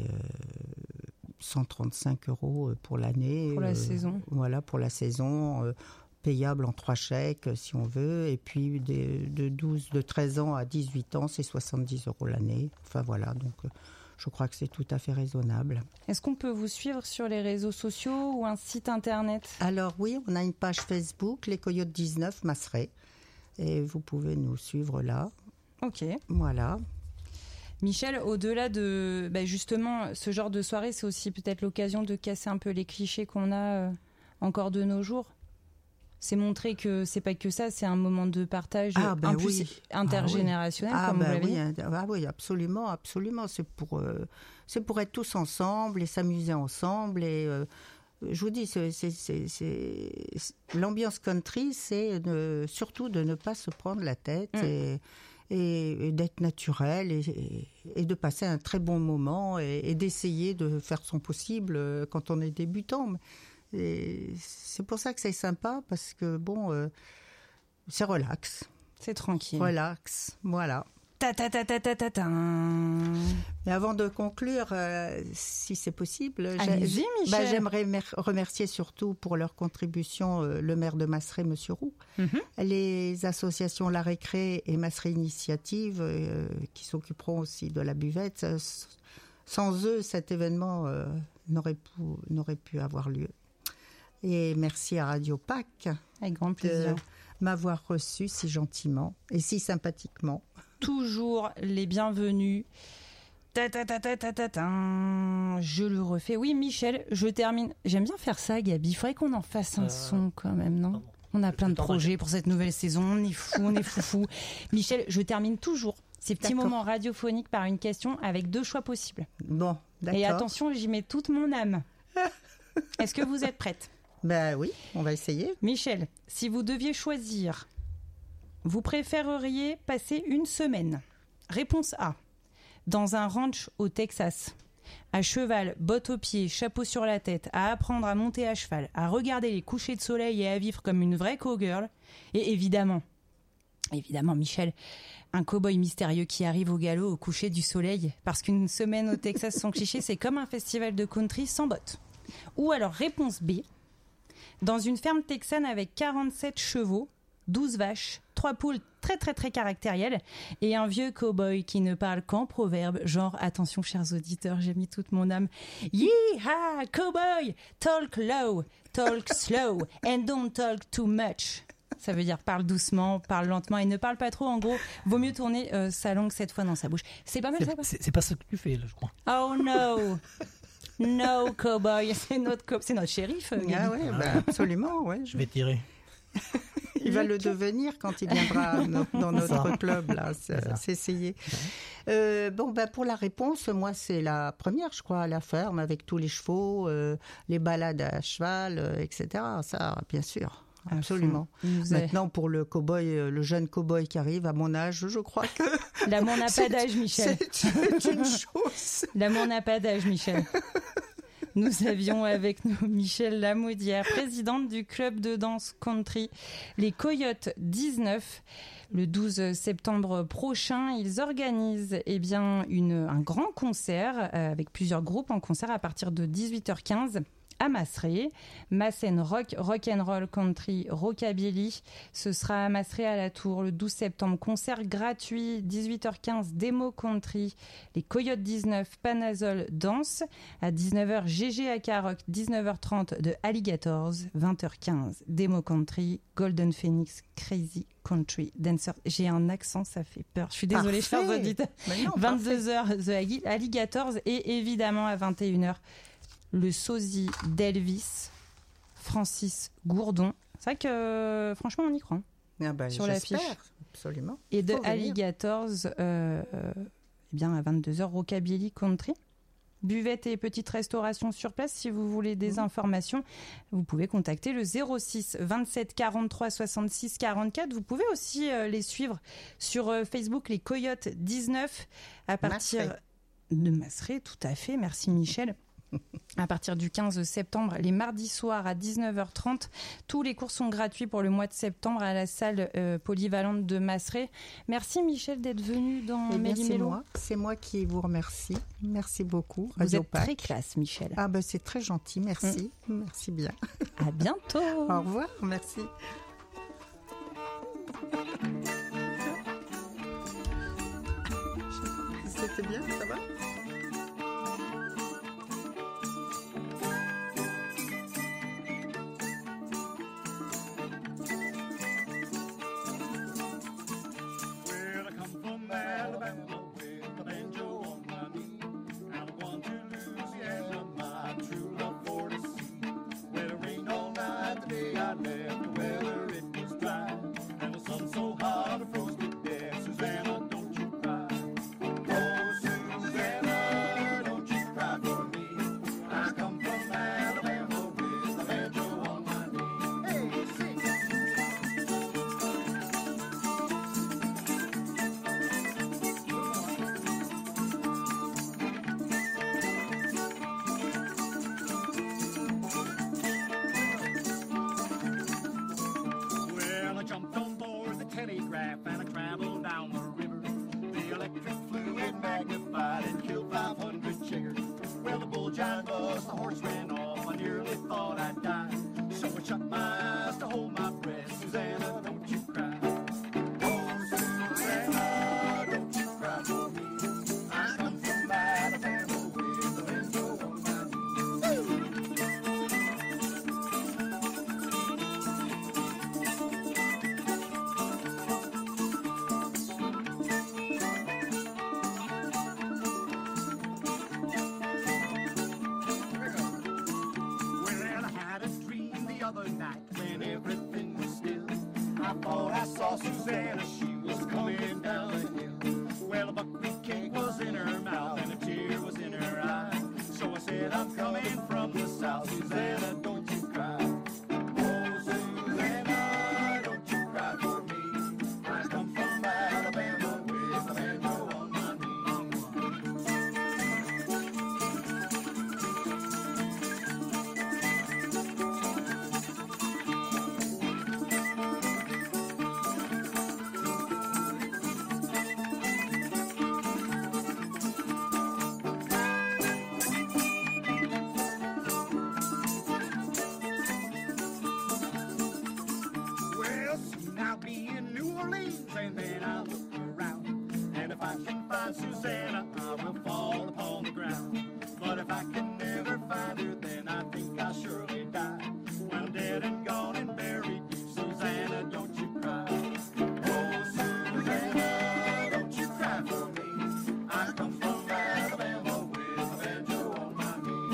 135 € pour l'année. Pour la saison. Voilà, pour la saison. payable en 3 chèques si on veut, et puis de 13 ans à 18 ans, c'est 70 € l'année. Enfin voilà, donc je crois que c'est tout à fait raisonnable. Est-ce qu'on peut vous suivre sur les réseaux sociaux ou un site internet ? Alors oui, on a une page Facebook, les Coyotes 19 Masseret, et vous pouvez nous suivre là. Ok. Voilà. Michel, au-delà de justement ce genre de soirée, c'est aussi peut-être l'occasion de casser un peu les clichés qu'on a encore de nos jours. C'est montrer que c'est pas que ça, c'est un moment de partage intergénérationnel, comme vous l'avez dit. Oui, absolument, absolument. C'est pour être tous ensemble et s'amuser ensemble. Et je vous dis, l'ambiance country, c'est surtout de ne pas se prendre la tête et d'être naturel et de passer un très bon moment et d'essayer de faire son possible quand on est débutant. Et c'est pour ça que c'est sympa, parce que c'est relax. C'est tranquille. Relax, voilà. Mais avant de conclure, si c'est possible, allez-y, Michel. J'aimerais remercier surtout pour leur contribution le maire de Masseret, Monsieur Roux, les associations La Récré et Masseret Initiative qui s'occuperont aussi de la buvette. Sans eux, cet événement n'aurait pu avoir lieu. Et merci à Radio Pâques avec grand plaisir de m'avoir reçu si gentiment et si sympathiquement. Toujours les bienvenus. Je le refais. Oui, Michel, je termine. J'aime bien faire ça, Gabi. Il faudrait qu'on en fasse un son quand même, non ? On a plein de projets pour cette nouvelle saison. On est fou, on est foufou. Michel, je termine toujours ces petits moments radiophoniques par une question avec 2 choix possibles. Bon, d'accord. Et attention, j'y mets toute mon âme. Est-ce que vous êtes prête ? Ben oui, on va essayer. Michel, si vous deviez choisir, vous préféreriez passer une semaine ? Réponse A. Dans un ranch au Texas, à cheval, bottes aux pieds, chapeau sur la tête, à apprendre à monter à cheval, à regarder les couchers de soleil et à vivre comme une vraie cowgirl. Et évidemment, Michel, un cow-boy mystérieux qui arrive au galop au coucher du soleil, parce qu'une semaine au Texas sans cliché, c'est comme un festival de country sans bottes. Ou alors réponse B. Dans une ferme texane avec 47 chevaux, 12 vaches, 3 poules très très très caractérielles et un vieux cow-boy qui ne parle qu'en proverbes, genre, attention chers auditeurs, j'ai mis toute mon âme. Yee-ha, cow-boy, talk low, talk slow and don't talk too much. Ça veut dire parle doucement, parle lentement et ne parle pas trop. En gros, vaut mieux tourner sa langue cette fois dans sa bouche. C'est pas mal ça ? C'est pas ça que tu fais là, je crois. Oh no. No, cowboy, c'est notre shérif. Ah ouais, absolument, ouais. Je vais tirer. Il va le devenir quand il viendra dans notre club, là, s'essayer. Pour la réponse, moi, c'est la première, je crois, à la ferme, avec tous les chevaux, les balades à cheval, etc. Ça, bien sûr. Absolument. Maintenant, pour le cow-boy, le jeune cow-boy qui arrive à mon âge, je crois que... L'amour n'a pas d'âge, Michel. C'est une chose. L'amour n'a pas d'âge, Michel. Nous avions avec nous Michel Lamaudière, présidente du club de danse country, les Coyotes 19. Le 12 septembre prochain, ils organisent un grand concert avec plusieurs groupes en concert à partir de 18h15. À Masseret, Massen Rock, Rock'n'Roll, Country, Rockabilly. Ce sera à Masseret à la Tour le 12 septembre. Concert gratuit, 18h15, démo country. Les Coyotes 19, Panazol, danse. À 19h, GG à Caroc, 19h30 de Alligators. 20h15, démo country, Golden Phoenix, Crazy Country Dancer. J'ai un accent, ça fait peur. Je suis désolée, chers auditeurs. 22h, The Alligators. Et évidemment, à 21h, le sosie d'Elvis, Francis Gourdon. C'est vrai que, franchement, on y croit. Sur l'affiche. Absolument. Et de Alligators, à 22h, Rockabilly Country. Buvette et petite restauration sur place. Si vous voulez des informations, vous pouvez contacter le 06 27 43 66 44. Vous pouvez aussi les suivre sur Facebook, les Coyotes 19, à partir de Masseret, tout à fait. Merci Michel. À partir du 15 septembre, les mardis soirs à 19h30. Tous les cours sont gratuits pour le mois de septembre à la salle polyvalente de Masseret. Merci Michel d'être venu dans Méli-Mélo. C'est moi qui vous remercie. Merci beaucoup. Vous êtes très classe, Michel. Ah ben c'est très gentil, merci. Merci bien. À bientôt. Au revoir, merci. C'était bien, ça va? Susanna, she was coming down the hill. Well, a buckwheat cake was in her mouth and a tear was in her eye. So I said, I'm coming from the south, Susanna, don't you cry. Oh, Susanna, don't you cry for me. I come from Alabama with a banjo on my knee. And then I'll look around, and if I can find Susanna, I will fall upon the ground. But if I can never find her, then I think I'll surely die. When I'm dead and gone and buried deep, Susanna, don't you cry. Oh, Susanna, don't you cry for me. I come from Alabama with a banjo on my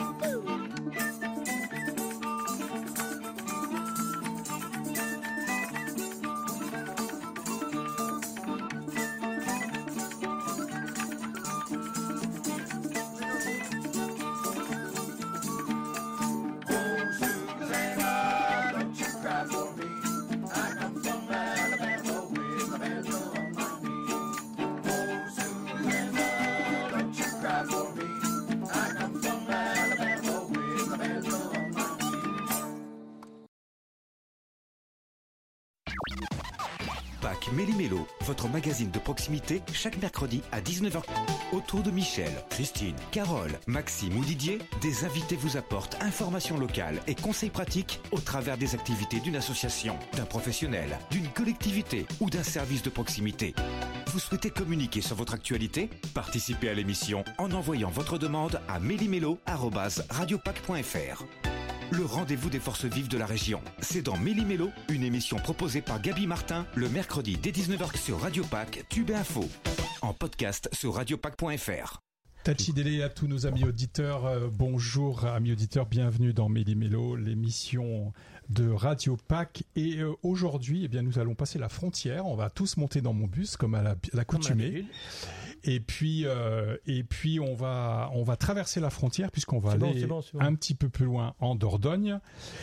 Méli-Mélo, votre magazine de proximité, chaque mercredi à 19h. Autour de Michel, Christine, Carole, Maxime ou Didier, des invités vous apportent informations locales et conseils pratiques au travers des activités d'une association, d'un professionnel, d'une collectivité ou d'un service de proximité. Vous souhaitez communiquer sur votre actualité? Participez à l'émission en envoyant votre demande à mélimélo@radiopac.fr. Le rendez-vous des forces vives de la région. C'est dans Méli-Mélo, une émission proposée par Gaby Martin le mercredi dès 19h sur Radio Pac, Tube Info. En podcast sur radiopac.fr. Tachidele à tous nos amis auditeurs. Bonjour amis auditeurs, bienvenue dans Méli-Mélo, l'émission de Radio Pac. Et aujourd'hui, eh bien, nous allons passer la frontière. On va tous monter dans mon bus comme à l'accoutumée. Et puis on va traverser la frontière puisqu'on va aller un petit peu plus loin en Dordogne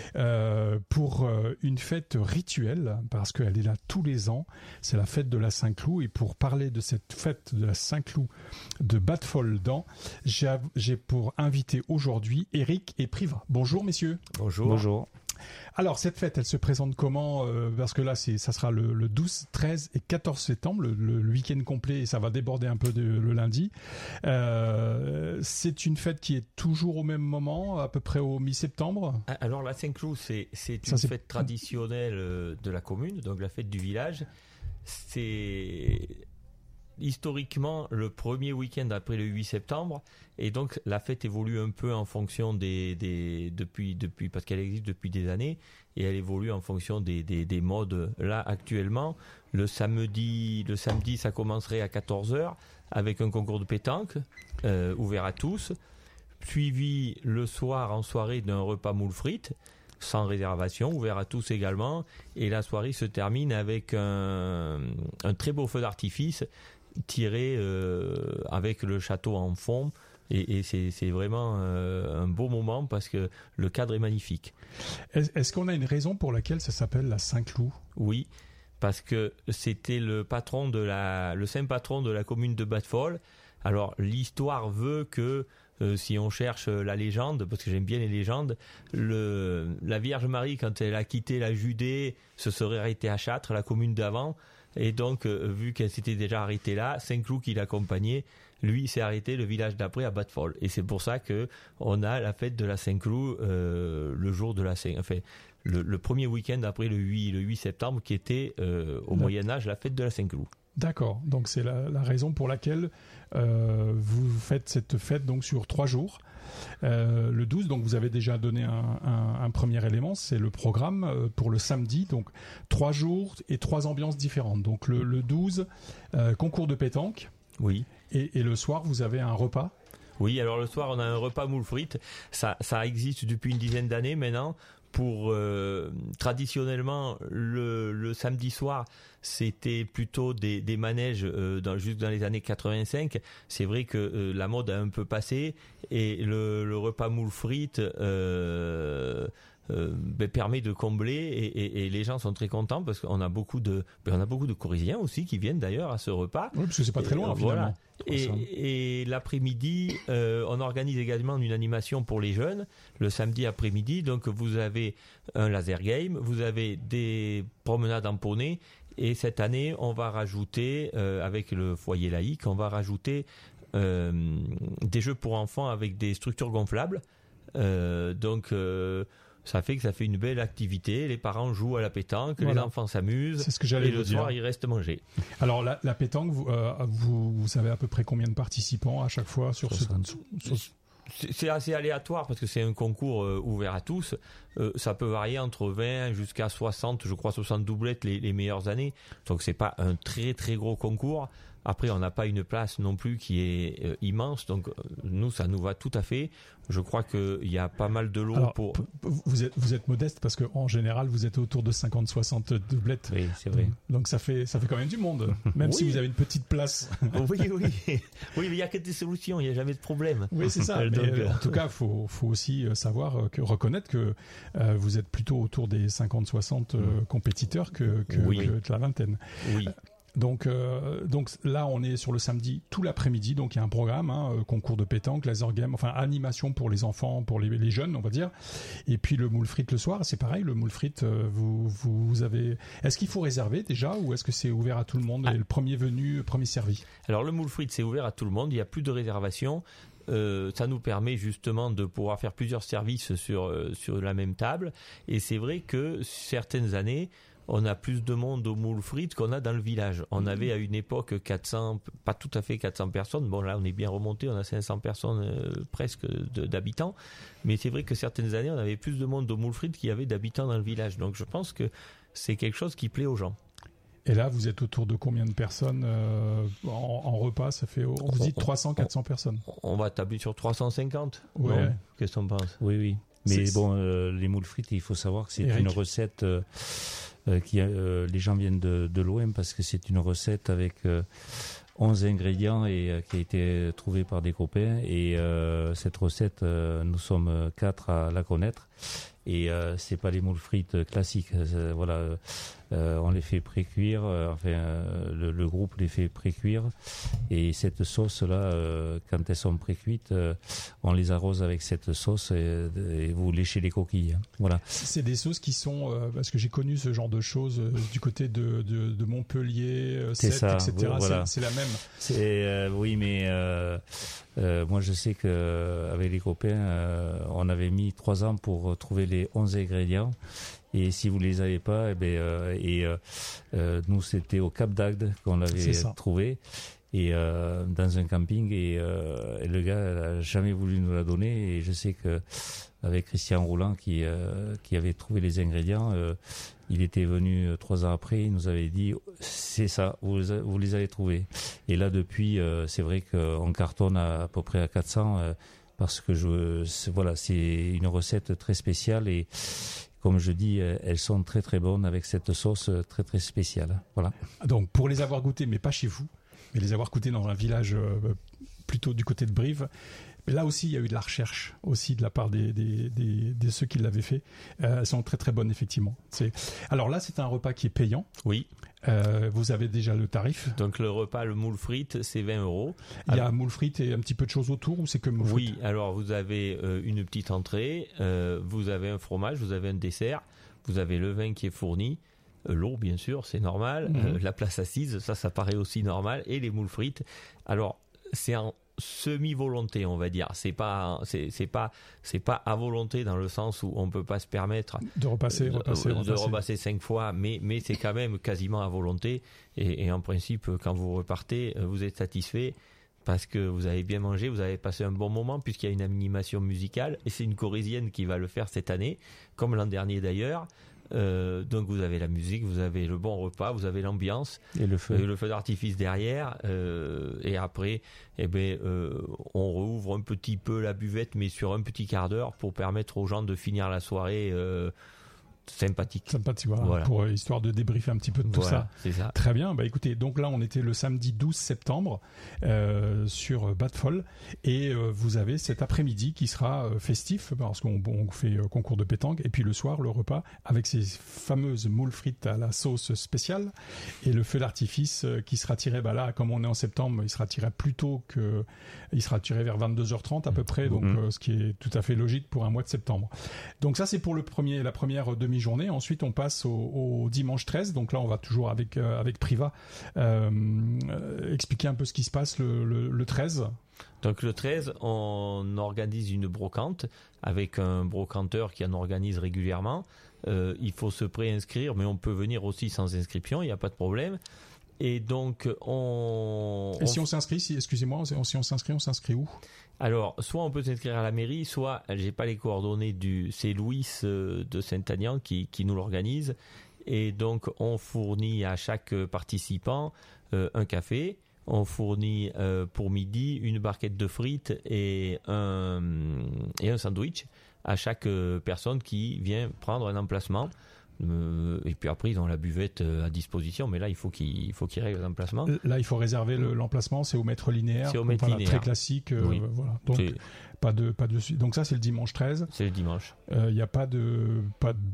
pour une fête rituelle parce qu'elle est là tous les ans. C'est la fête de la Saint-Cloud et pour parler de cette fête de la Saint-Cloud de Batfoldan, j'ai pour invité aujourd'hui Eric et Priva. Bonjour messieurs. Bonjour. Alors cette fête, elle se présente comment parce que là, ça sera le 12, 13 et 14 septembre, le week-end complet, et ça va déborder un peu le lundi. C'est une fête qui est toujours au même moment, à peu près au mi-septembre. Alors la Saint-Cloud, c'est une fête traditionnelle de la commune, donc la fête du village. C'est historiquement le premier week-end après le 8 septembre, et donc la fête évolue un peu en fonction depuis parce qu'elle existe depuis des années, et elle évolue en fonction des modes. Là actuellement, le samedi ça commencerait à 14h avec un concours de pétanque ouvert à tous, suivi le soir en soirée d'un repas moules frites sans réservation, ouvert à tous également, et la soirée se termine avec un très beau feu d'artifice tiré avec le château en fond, et c'est vraiment un beau moment parce que le cadre est magnifique. Est-ce qu'on a une raison pour laquelle ça s'appelle la Saint-Cloud ? Oui, parce que c'était le saint patron de la commune de Batfol. Alors l'histoire veut que si on cherche la légende, parce que j'aime bien les légendes, la Vierge Marie, quand elle a quitté la Judée, se serait arrêtée à Châtres, la commune d'avant. Et donc, vu qu'elle s'était déjà arrêtée là, Saint-Cloud qui l'accompagnait, lui s'est arrêté le village d'après à Batfol. Et c'est pour ça que on a la fête de la Saint-Cloud le jour de la le premier week-end après le 8 septembre, qui était au Moyen-Âge la fête de la Saint-Cloud. D'accord, donc c'est la raison pour laquelle vous faites cette fête donc sur 3 jours. Le 12, donc vous avez déjà donné un premier élément, c'est le programme pour le samedi, donc 3 jours et 3 ambiances différentes. Donc le 12, concours de pétanque. Oui. Et le soir, vous avez un repas. Oui, alors le soir, on a un repas moules frites. Ça existe depuis une dizaine d'années maintenant. Traditionnellement, le samedi soir, c'était plutôt des manèges juste dans les années 85. C'est vrai que la mode a un peu passé, et le repas moules frites permet de combler, et les gens sont très contents parce qu'on a beaucoup de Corréziens aussi qui viennent d'ailleurs à ce repas. Oui, parce que c'est pas très loin finalement. Voilà. Et l'après-midi, on organise également une animation pour les jeunes le samedi après-midi. Donc vous avez un laser game, vous avez des promenades en poney, et cette année on va rajouter avec le foyer laïque, on va rajouter des jeux pour enfants avec des structures gonflables. Ça fait une belle activité. Les parents jouent à la pétanque, les enfants s'amusent. C'est ce que j'allais et vous le dire. soir, ils restent manger. Alors la pétanque, vous savez à peu près combien de participants à chaque fois sur C'est assez aléatoire parce que c'est un concours ouvert à tous. Ça peut varier entre 20 jusqu'à 60, je crois 60 doublettes les meilleures années. Donc c'est pas un très très gros concours. Après, on n'a pas une place non plus qui est immense, donc nous, ça nous va tout à fait. Je crois qu'il y a pas mal de lots. Alors, vous êtes modeste parce qu'en général, vous êtes autour de 50-60 doublettes. Oui, c'est vrai. Donc ça fait quand même du monde, même si vous avez une petite place. Oui, mais il n'y a que des solutions, il n'y a jamais de problème. Oui, c'est ça. Mais en tout cas, faut aussi reconnaître que vous êtes plutôt autour des 50-60 compétiteurs que la vingtaine. Oui. Donc là, on est sur le samedi tout l'après-midi. Donc il y a un programme, concours de pétanque, laser game, enfin animation pour les enfants, pour les jeunes, on va dire. Et puis le moule frite le soir, c'est pareil. Le moule frite, vous avez. Est-ce qu'il faut réserver déjà, ou est-ce que c'est ouvert à tout le monde et le premier venu, premier servi? Alors le moule frite, c'est ouvert à tout le monde. Il n'y a plus de réservation. Ça nous permet justement de pouvoir faire plusieurs services sur la même table. Et c'est vrai que certaines années, on a plus de monde au moule frites qu'on a dans le village. On avait à une époque 400, pas tout à fait 400 personnes. Bon, là, on est bien remonté, on a 500 personnes presque d'habitants. Mais c'est vrai que certaines années, on avait plus de monde au moule frites qu'il y avait d'habitants dans le village. Donc, je pense que c'est quelque chose qui plaît aux gens. Et là, vous êtes autour de combien de personnes en repas? Ça fait, vous dites 300, 400 personnes. On va tabler sur 350. Ouais. Non, qu'est-ce qu'on pense? Oui. Mais bon, les moules frites, il faut savoir que c'est une recette les gens viennent de l'OM parce que c'est une recette avec 11 ingrédients et qui a été trouvé par des copains. Et cette recette, nous sommes 4 à la connaître. Et c'est pas les moules frites classiques. Voilà, on les fait pré-cuire. Le groupe les fait pré-cuire. Et cette sauce-là, quand elles sont pré-cuites, on les arrose avec cette sauce et vous léchez les coquilles. Voilà. C'est des sauces qui sont parce que j'ai connu ce genre de choses du côté de Montpellier, Sète, etc. Voilà. C'est la même. Oui, mais moi je sais que avec les copains, on avait mis 3 ans pour trouver les 11 ingrédients. Et si vous les avez pas, nous c'était au Cap d'Agde qu'on l'avait trouvé. Et dans un camping et le gars n'a jamais voulu nous la donner. Et je sais que avec Christian Rouland qui avait trouvé les ingrédients, il était venu 3 ans après, il nous avait dit c'est ça, vous les avez trouvés. Et là depuis, c'est vrai qu'on cartonne à peu près à 400 parce que c'est une recette très spéciale et comme je dis, elles sont très très bonnes avec cette sauce très très spéciale. Voilà. Donc pour les avoir goûtées, mais pas chez vous, mais les avoir goûtées dans un village plutôt du côté de Brive. Mais là aussi, il y a eu de la recherche aussi de la part de ceux qui l'avaient fait. Elles sont très très bonnes effectivement. Alors là, c'est un repas qui est payant. Oui. Vous avez déjà le tarif. Donc le repas, le moule frites, c'est 20 €. Il y a moule frites et un petit peu de choses autour ou c'est que moule frites ? Oui, alors vous avez une petite entrée, vous avez un fromage, vous avez un dessert, vous avez le vin qui est fourni, l'eau bien sûr, c'est normal, la place assise, ça paraît aussi normal, et les moules frites. Alors c'est en semi-volonté, on va dire. C'est pas à volonté dans le sens où on peut pas se permettre de repasser 5 fois, mais c'est quand même quasiment à volonté. Et en principe, quand vous repartez, vous êtes satisfait parce que vous avez bien mangé, vous avez passé un bon moment puisqu'il y a une animation musicale et c'est une Corrézienne qui va le faire cette année, comme l'an dernier d'ailleurs. Donc vous avez la musique, vous avez le bon repas, vous avez l'ambiance et le feu d'artifice derrière et après on rouvre un petit peu la buvette mais sur un petit quart d'heure pour permettre aux gens de finir la soirée sympathique, voilà. Pour histoire de débriefer un petit peu de tout ça. C'est ça. Très bien. Bah écoutez, donc là on était le samedi 12 septembre sur Batfol et vous avez cet après-midi qui sera festif parce qu'on fait concours de pétanque et puis le soir le repas avec ces fameuses moules frites à la sauce spéciale et le feu d'artifice qui sera tiré. Bah là, comme on est en septembre, il sera tiré il sera tiré vers 22h30 à peu près, donc ce qui est tout à fait logique pour un mois de septembre. Donc ça c'est pour la première demi-journée. Ensuite, on passe au dimanche 13. Donc là, on va toujours avec Priva expliquer un peu ce qui se passe le 13. Donc le 13, on organise une brocante avec un brocanteur qui en organise régulièrement. Il faut se préinscrire, mais on peut venir aussi sans inscription, il n'y a pas de problème. Et donc si on s'inscrit, si on s'inscrit où ? Alors, soit on peut s'inscrire à la mairie, soit j'ai pas les coordonnées c'est Louis de Saint-Agnan qui nous l'organise. Et donc, on fournit à chaque participant un café. On fournit pour midi une barquette de frites et un sandwich à chaque personne qui vient prendre un emplacement. Et puis après ils ont la buvette à disposition, mais là il faut qu'ils règlent l'emplacement. Là il faut réserver l'emplacement, c'est au mètre linéaire. C'est au mètre linéaire. Très classique. Oui. Voilà. Donc pas de donc ça c'est le dimanche 13. C'est le dimanche. Il n'y a pas de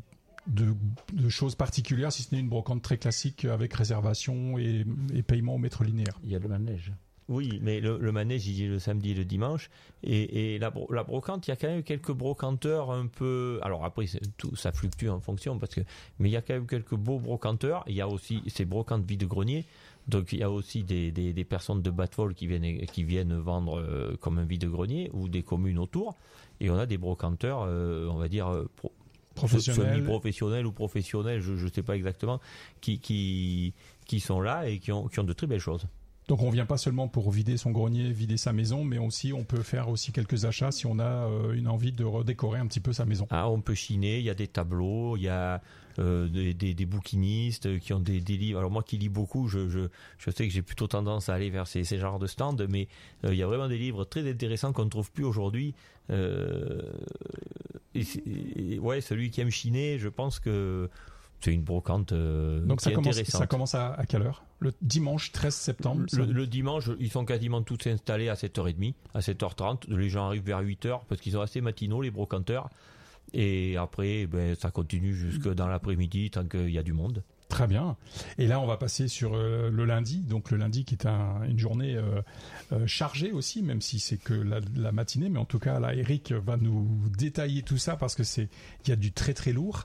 choses particulières si ce n'est une brocante très classique avec réservation et paiement au mètre linéaire. Il y a le manège. Oui, mais le manège, il est le samedi et le dimanche. Et la brocante, il y a quand même quelques brocanteurs un peu... Alors après, ça fluctue en fonction, mais il y a quand même quelques beaux brocanteurs. Il y a aussi ces brocantes vide-grenier. Donc il y a aussi des personnes de Batfol qui viennent vendre comme un vide-grenier ou des communes autour. Et on a des brocanteurs, on va dire... semi-professionnels ou professionnels, je ne sais pas exactement, qui sont là et qui ont de très belles choses. Donc on vient pas seulement pour vider son grenier, vider sa maison, mais aussi on peut faire aussi quelques achats si on a une envie de redécorer un petit peu sa maison. Ah, on peut chiner, il y a des tableaux, il y a des bouquinistes qui ont des livres. Alors moi qui lis beaucoup, je sais que j'ai plutôt tendance à aller vers ces genres de stands, mais il y a vraiment des livres très intéressants qu'on ne trouve plus aujourd'hui. Celui qui aime chiner, je pense que c'est une brocante donc qui est intéressante. Ça commence à quelle heure? Le dimanche 13 septembre. Le dimanche, ils sont quasiment tous installés à 7h30, à 7h30. Les gens arrivent vers 8h parce qu'ils sont assez matinaux, les brocanteurs. Et après, ça continue jusque dans l'après-midi tant qu'il y a du monde. Très bien. Et là, on va passer sur le lundi. Donc le lundi qui est une journée chargée aussi, même si c'est que la matinée. Mais en tout cas, là, Eric va nous détailler tout ça parce que il y a du très très lourd.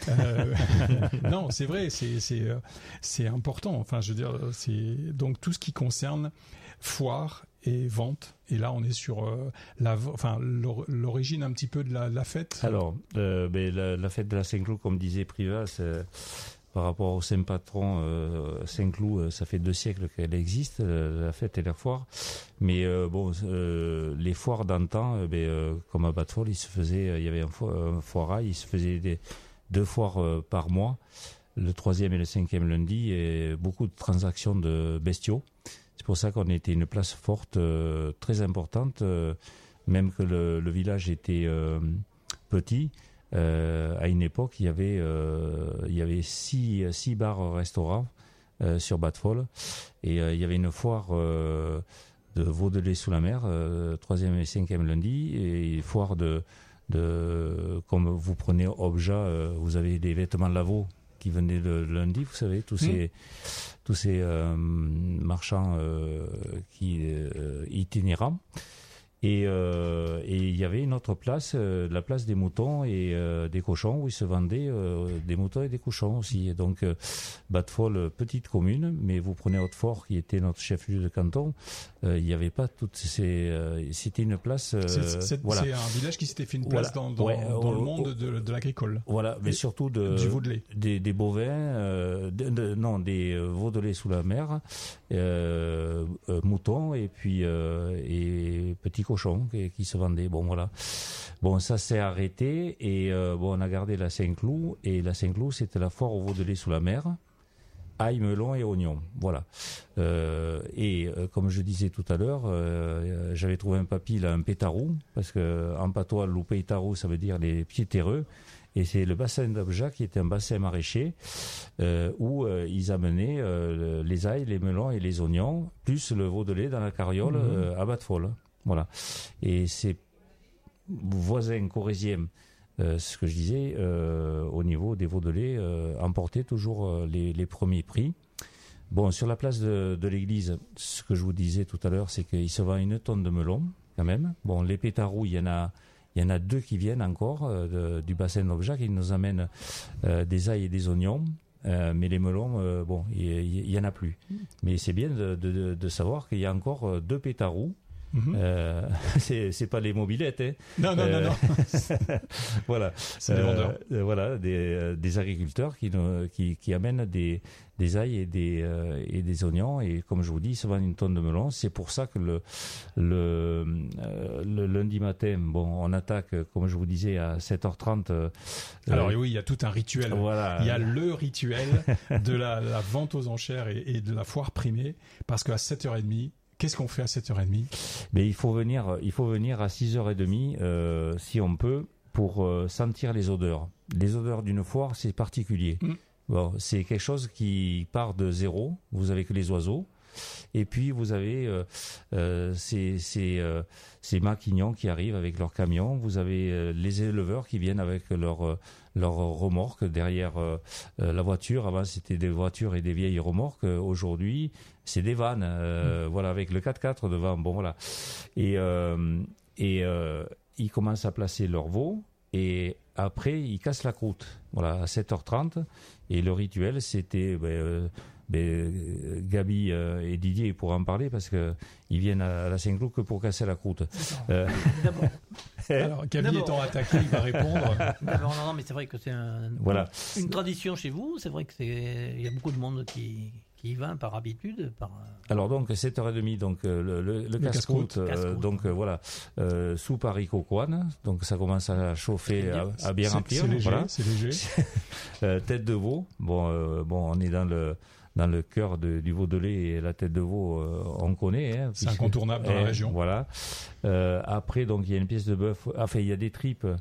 Non, c'est vrai, c'est important. Enfin, je veux dire, c'est donc tout ce qui concerne foire et vente. Et là, on est sur l'origine un petit peu de la fête. Alors, la fête de la Saint-Cloud, comme disait Privas, par rapport au Saint-Patron, Saint-Cloud, ça fait 2 siècles qu'elle existe, la fête et la foire. Mais les foires d'antan, comme à Batfall, il y avait un foirail, il se faisait 2 foires par mois, le 3e et le 5e lundi, et beaucoup de transactions de bestiaux. C'est pour ça qu'on était une place forte, très importante, même que le village était petit. À une époque, il y avait 6 bars-restaurants sur Batfall, et il y avait une foire de veau de lait sous la mer, 3e et 5e lundi, et une foire comme vous prenez Obja, vous avez des vêtements Lavaux qui venaient le lundi, vous savez, tous ces marchands itinérants. Et il y avait une autre place, la place des moutons et des cochons, où ils se vendaient des moutons et des cochons aussi. Et donc, Batfall, petite commune, mais vous prenez Hautefort, qui était notre chef-lieu de canton, il n'y avait pas toutes ces... c'était une place... C'est un village qui s'était fait une place dans le monde de l'agricole. Voilà, mais surtout du veau de lait. Des bovins, des veaux de lait sous la mer, moutons et puis petits cochons qui se vendaient. Bon, voilà. Bon, ça s'est arrêté et on a gardé la Saint-Cloud, et la Saint-Cloud, c'était la foire au veau de lait sous la mer, ail, melon et oignon. Voilà. Comme je disais tout à l'heure, j'avais trouvé un papy là, un pétarou, parce que en patois, le pétarou, ça veut dire les pieds terreux. Et c'est le bassin d'Obja qui était un bassin maraîcher où ils amenaient les ails, les melons et les oignons, plus le veau de lait dans la carriole à Batfall. Voilà. Et ces voisins corréziens, ce que je disais, au niveau des veaux de lait, emportaient toujours les premiers prix. Bon, sur la place de l'église, ce que je vous disais tout à l'heure, c'est qu'il se vend 1 tonne de melons, quand même. Bon, les pétarous, il y en a 2 qui viennent encore du bassin d'Obja, qui nous amènent des ails et des oignons. Mais les melons, il y en a plus. Mais c'est bien de savoir qu'il y a encore 2 pétarous. C'est pas les mobilettes, hein. Non. Voilà. C'est des vendeurs. Voilà, des agriculteurs qui amènent des ails et des oignons, et comme je vous dis, ils se vendent 1 tonne de melons. C'est pour ça que le lundi matin, on attaque, comme je vous disais, à 7h30. Alors oui, il y a tout un rituel. Voilà. Il y a le rituel de la vente aux enchères et de la foire primée, parce qu'à 7h30, qu'est-ce qu'on fait à 7h30? Mais il faut venir à 6h30 si on peut, pour sentir les odeurs. Les odeurs d'une foire, c'est particulier. Bon, c'est quelque chose qui part de zéro. Vous avez que les oiseaux. Et puis vous avez ces maquignons qui arrivent avec leurs camions. Vous avez les éleveurs qui viennent avec leur remorque derrière la voiture. Avant, c'était des voitures et des vieilles remorques. Aujourd'hui, c'est des vannes, voilà, avec le 4x4 devant. Bon, voilà. Et ils commencent à placer leurs veaux, et après, ils cassent la croûte. Voilà, à 7h30. Et le rituel, c'était... Gabi et Didier pourront en parler, parce que ils viennent à la Saint-Cloud que pour casser la croûte. Alors, Gabi étant attaqué, il va répondre. Non, mais c'est vrai que c'est une tradition chez vous. C'est vrai qu'il y a beaucoup de monde qui y va par habitude. Alors donc 7h30, donc le casse-croûte, donc voilà, soupe haricots coine, donc ça commence à chauffer, à bien remplir. C'est léger, voilà. C'est léger. Tête de veau. Bon, on est dans le cœur du veau de lait, et la tête de veau, on connaît. Hein, c'est incontournable dans la région. Voilà. Après, donc il y a une pièce de bœuf. Enfin, il y a des tripes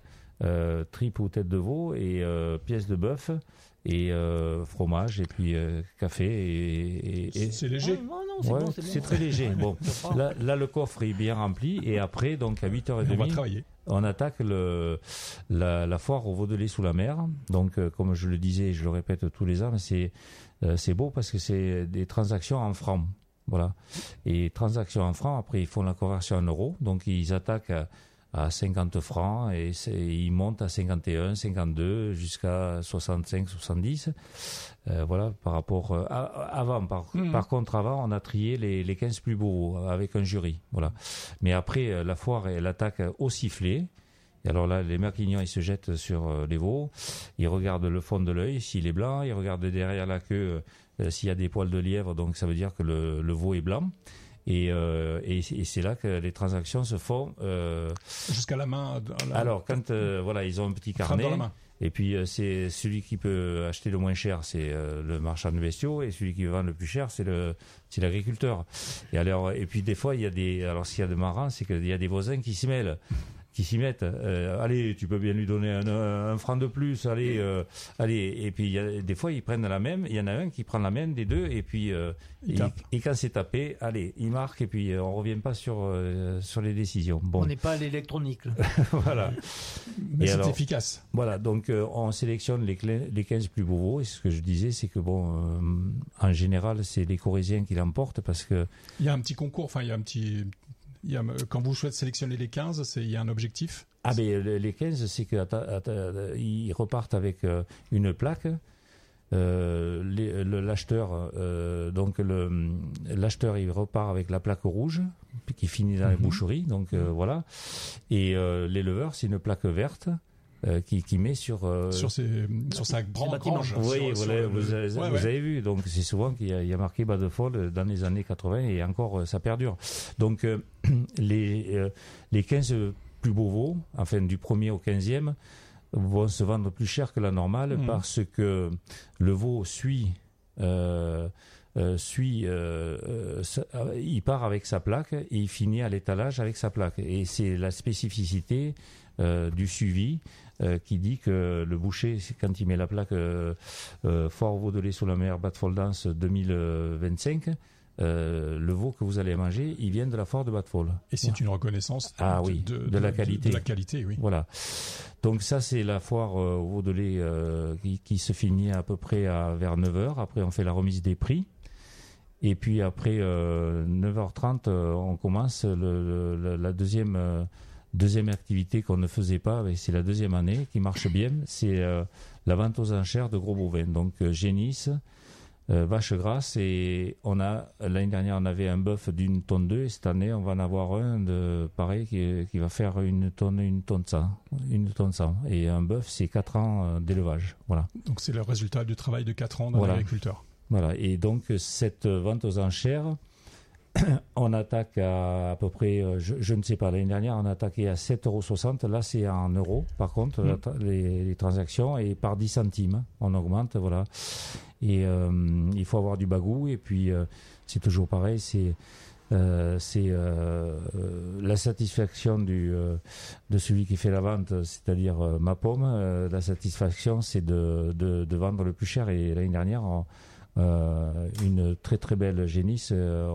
tripes ou tête de veau et pièces de bœuf et fromage et puis café et c'est léger. C'est très léger. Bon, là le coffre est bien rempli et après donc à 8h30 on va travailler. On attaque la foire au veau de lait sous la mer. Donc comme je le disais et je le répète tous les ans, c'est beau parce que c'est des transactions en francs. Voilà. Et transactions en francs, après ils font la conversion en euros. Donc ils attaquent à 50 francs et ils montent à 51, 52 jusqu'à 65, 70. Voilà, par rapport avant. Par contre, avant, on a trié les 15 plus beaux avec un jury. Voilà. Mais après, la foire, elle attaque au sifflet. Et alors là, les maquignons, ils se jettent sur les veaux. Ils regardent le fond de l'œil, s'il est blanc. Ils regardent derrière la queue s'il y a des poils de lièvre. Donc, ça veut dire que le veau est blanc. Et c'est là que les transactions se font. Jusqu'à la main. Alors, quand voilà, ils ont un petit carnet. Dans la main. Et puis c'est celui qui peut acheter le moins cher, c'est le marchand de bestiaux, et celui qui vend le plus cher, c'est l'agriculteur. Et alors, et puis des fois, il y a alors ce qu'il y a de marrant, c'est qu'il y a des voisins qui s'y mettent. Allez, tu peux bien lui donner un franc de plus. Allez. Et puis des fois ils prennent la même. Il y en a un qui prend la même des deux. Et puis et quand c'est tapé, allez, il marque. Et puis on revient pas sur les décisions. Bon. On n'est pas à l'électronique. Voilà. Mais c'est efficace. Voilà. Donc on sélectionne les 15 plus beaux veaux. Et ce que je disais, c'est que bon, en général, c'est les Corésiens qui l'emportent parce que il y a un petit concours. Enfin, il y a un petit. Quand vous souhaitez sélectionner les 15, il y a un objectif. Ah ben les 15, c'est qu'ils repartent avec une plaque. L'acheteur, l'acheteur, il repart avec la plaque rouge qui finit dans les boucheries. Donc voilà. Et l'éleveur, c'est une plaque verte. Qui met sur sa branche. Oui, vous avez vu. Donc c'est souvent qu'il y a marqué bas de folle dans les années 80 et encore ça perdure. Donc les 15 plus beaux veaux, enfin du 1er au 15e, vont se vendre plus cher que la normale parce que le veau suit. Il part avec sa plaque et il finit à l'étalage avec sa plaque. Et c'est la spécificité du suivi qui dit que le boucher, quand il met la plaque Foire au veau de lait sous la mer, Batfall Dance 2025, le veau que vous allez manger, il vient de la foire de Batfall. Et c'est une reconnaissance de la qualité. De la qualité, oui. Voilà. Donc ça, c'est la foire au veau de lait qui se finit à peu près vers 9h. Après, on fait la remise des prix. Et puis après 9h30, on commence la deuxième activité qu'on ne faisait pas, et c'est la deuxième année qui marche bien, c'est la vente aux enchères de gros bovins. Donc génisse, vache grasse, et l'année dernière on avait un bœuf d'1,2 tonne, et cette année on va en avoir un de pareil qui va faire 1 tonne 100. Et un bœuf, c'est 4 ans d'élevage. Voilà. Donc c'est le résultat du travail de 4 ans d'un agriculteur. Voilà. Et donc cette vente aux enchères, on attaque à peu près, je ne sais pas, l'année dernière on a attaqué à 7,60 €, là c'est en euros par contre les transactions, et par 10 centimes on augmente, voilà. Et il faut avoir du bagou, et puis c'est toujours pareil, c'est la satisfaction de celui qui fait la vente, c'est-à-dire ma pomme, la satisfaction c'est de vendre le plus cher. Et l'année dernière une très très belle génisse,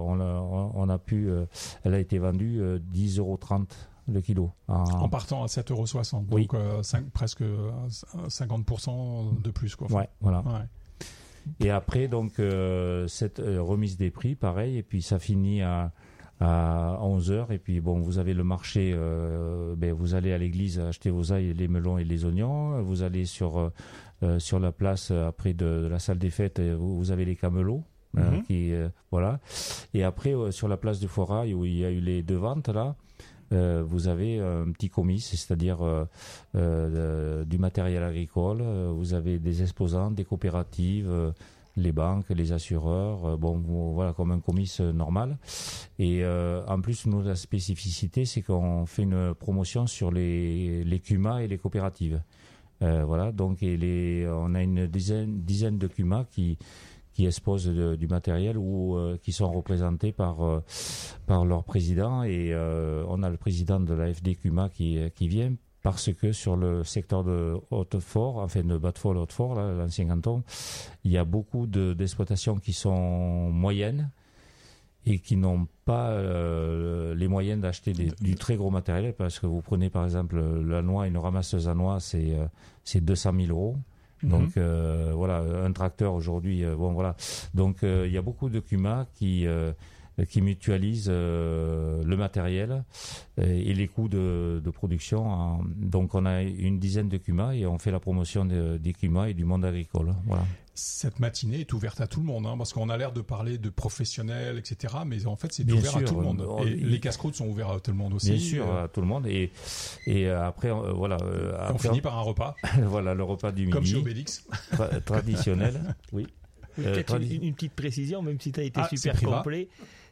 elle a été vendue 10,30 € le kilo. En partant à 7,60 €, oui. Donc presque 50% de plus, quoi. Ouais, voilà. Ouais. Et après, donc, cette remise des prix, pareil, et puis ça finit à 11h, et puis bon, vous avez le marché, vous allez à l'église acheter vos ails, les melons et les oignons, vous allez sur la place après de la salle des fêtes, vous avez les camelots, voilà. Et après, sur la place du Foirail, où il y a eu les deux ventes, là, vous avez un petit commis, c'est-à-dire du matériel agricole, vous avez des exposants, des coopératives, les banques, les assureurs, voilà, comme un commis normal. Et en plus, nous, la spécificité, c'est qu'on fait une promotion sur les CUMA et les coopératives. Voilà, donc on a une dizaine de CUMA qui exposent du matériel ou qui sont représentés par leur président, et on a le président de la FD CUMA qui vient parce que sur le secteur de Hautefort, enfin de Bas-de-Hautefort, l'ancien canton, il y a beaucoup d'exploitations qui sont moyennes et qui n'ont pas les moyens d'acheter du très gros matériel, parce que vous prenez par exemple la noix, une ramasseuse à noix, c'est 200 000 euros. Donc voilà, un tracteur aujourd'hui, bon voilà. Donc il y a beaucoup de CUMA qui mutualisent le matériel et les coûts de production. Donc on a une dizaine de CUMA et on fait la promotion des CUMA et du monde agricole. Voilà. Cette matinée est ouverte à tout le monde, parce qu'on a l'air de parler de professionnels, etc. Mais en fait, c'est ouvert à tout le monde. Et les casse-croûtes sont ouverts à tout le monde aussi. Bien sûr, à tout le monde. Et après, voilà. Après, on finit par un repas. Voilà, le repas du midi. Comme chez Obélix. Traditionnel. Oui. Une petite précision, même si tu as été super complet.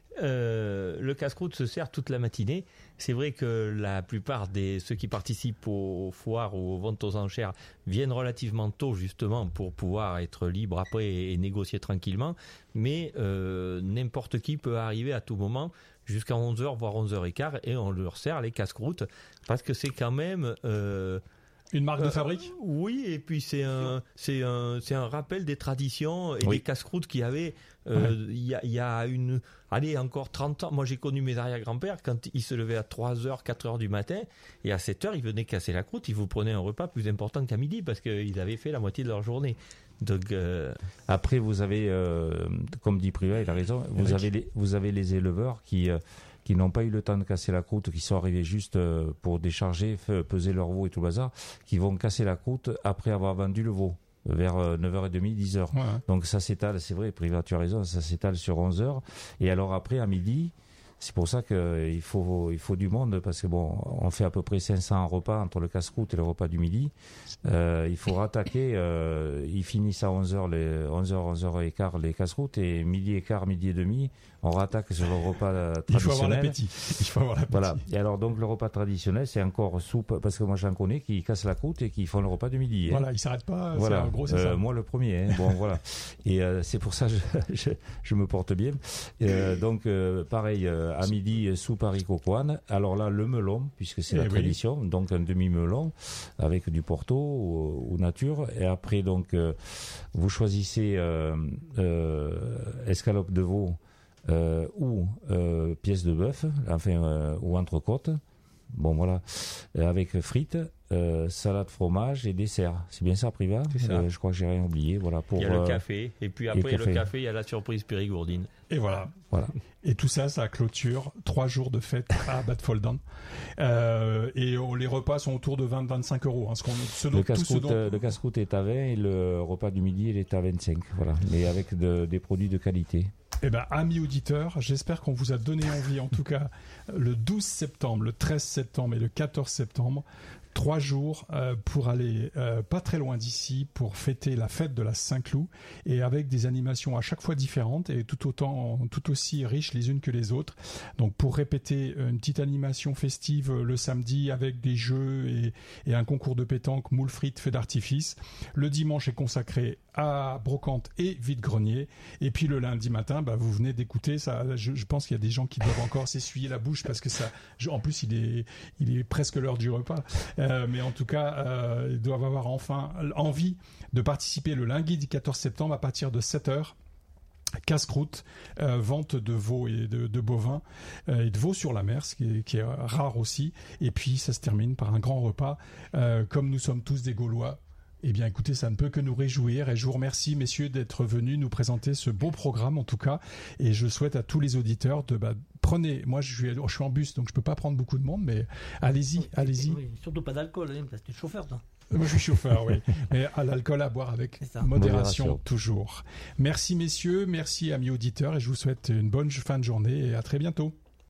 Le casse-croûte se sert toute la matinée. C'est vrai que la plupart de ceux qui participent aux foires ou aux ventes aux enchères viennent relativement tôt, justement, pour pouvoir être libre après et négocier tranquillement. Mais n'importe qui peut arriver à tout moment jusqu'à 11h, voire 11h15, et on leur sert les casse-croûtes, parce que c'est quand même... une marque de fabrique ? Oui, et puis c'est un rappel des traditions et des casse-croûtes qu'il y avait il y a encore 30 ans. Moi, j'ai connu mes arrière-grands-pères quand ils se levaient à 3h, 4h du matin, et à 7h, ils venaient casser la croûte. Ils vous prenaient un repas plus important qu'à midi, parce qu'ils avaient fait la moitié de leur journée. Donc, après, vous avez, comme dit Privat, il a raison, vous avez les éleveurs qui n'ont pas eu le temps de casser la croûte, qui sont arrivés juste pour décharger, peser leur veau et tout le bazar, qui vont casser la croûte après avoir vendu le veau, vers 9h30, 10h. Ouais. Donc ça s'étale, c'est vrai, Privat, tu as raison, ça s'étale sur 11h. Et alors après, à midi, c'est pour ça qu'il faut du monde, parce que bon, on fait à peu près 500 repas entre le casse-croûte et le repas du midi. Il faut rattaquer, ils finissent à 11h, 11h15 les casse-croûtes, et midi et quart, midi et demi, on rattaque sur le repas traditionnel. Il faut avoir l'appétit. Voilà. Et alors donc le repas traditionnel, c'est encore soupe, parce que moi j'en connais qui cassent la croûte et qui font le repas du midi. Voilà, ils s'arrêtent pas. Voilà. En gros, c'est ça. Moi le premier. Bon voilà. Et c'est pour ça que je me porte bien. Donc pareil, à midi soupe haricots coine. Alors là le melon, puisque c'est la tradition, donc un demi-melon avec du Porto ou nature. Et après donc vous choisissez escalope de veau. Ou pièce de bœuf, enfin ou entrecôte. Bon voilà, avec frites, salade, fromage et dessert. C'est bien ça, Privat ? C'est ça. Je crois que j'ai rien oublié. Voilà pour. Il y a le café, et puis après le café, il y a la surprise périgourdine. Et voilà. Et tout ça, ça clôture 3 jours de fête à Bad Foldan. Et les repas sont autour de 20-25 euros. Le casse-croûte est à 20 et le repas du midi il est à 25. Voilà, mais avec des produits de qualité. Eh bien, amis auditeurs, j'espère qu'on vous a donné envie, en tout cas, le 12 septembre, le 13 septembre et le 14 septembre, 3 jours pour aller pas très loin d'ici pour fêter la fête de la Saint-Cloud, et avec des animations à chaque fois différentes et tout aussi riches les unes que les autres. Donc pour répéter, une petite animation festive le samedi avec des jeux et un concours de pétanque, moules frites, feux d'artifice. Le dimanche est consacré à brocante et vide-grenier, et puis le lundi matin, vous venez d'écouter ça. Je pense qu'il y a des gens qui doivent encore s'essuyer la bouche parce que ça, en plus il est presque l'heure du repas. Mais en tout cas, ils doivent avoir enfin envie de participer le lundi du 14 septembre à partir de 7h. Casse-croûte, vente de veaux et de bovins et de veaux sur la mer, ce qui est rare aussi. Et puis ça se termine par un grand repas. Comme nous sommes tous des Gaulois, eh bien écoutez, ça ne peut que nous réjouir, et je vous remercie messieurs d'être venus nous présenter ce beau programme en tout cas, et je souhaite à tous les auditeurs de prenez, moi je suis en bus donc je peux pas prendre beaucoup de monde, mais allez-y. Oui, surtout pas d'alcool, parce que tu es chauffeur toi. Moi je suis chauffeur, oui, mais à l'alcool à boire avec modération toujours. Merci messieurs, merci amis auditeurs, et je vous souhaite une bonne fin de journée et à très bientôt.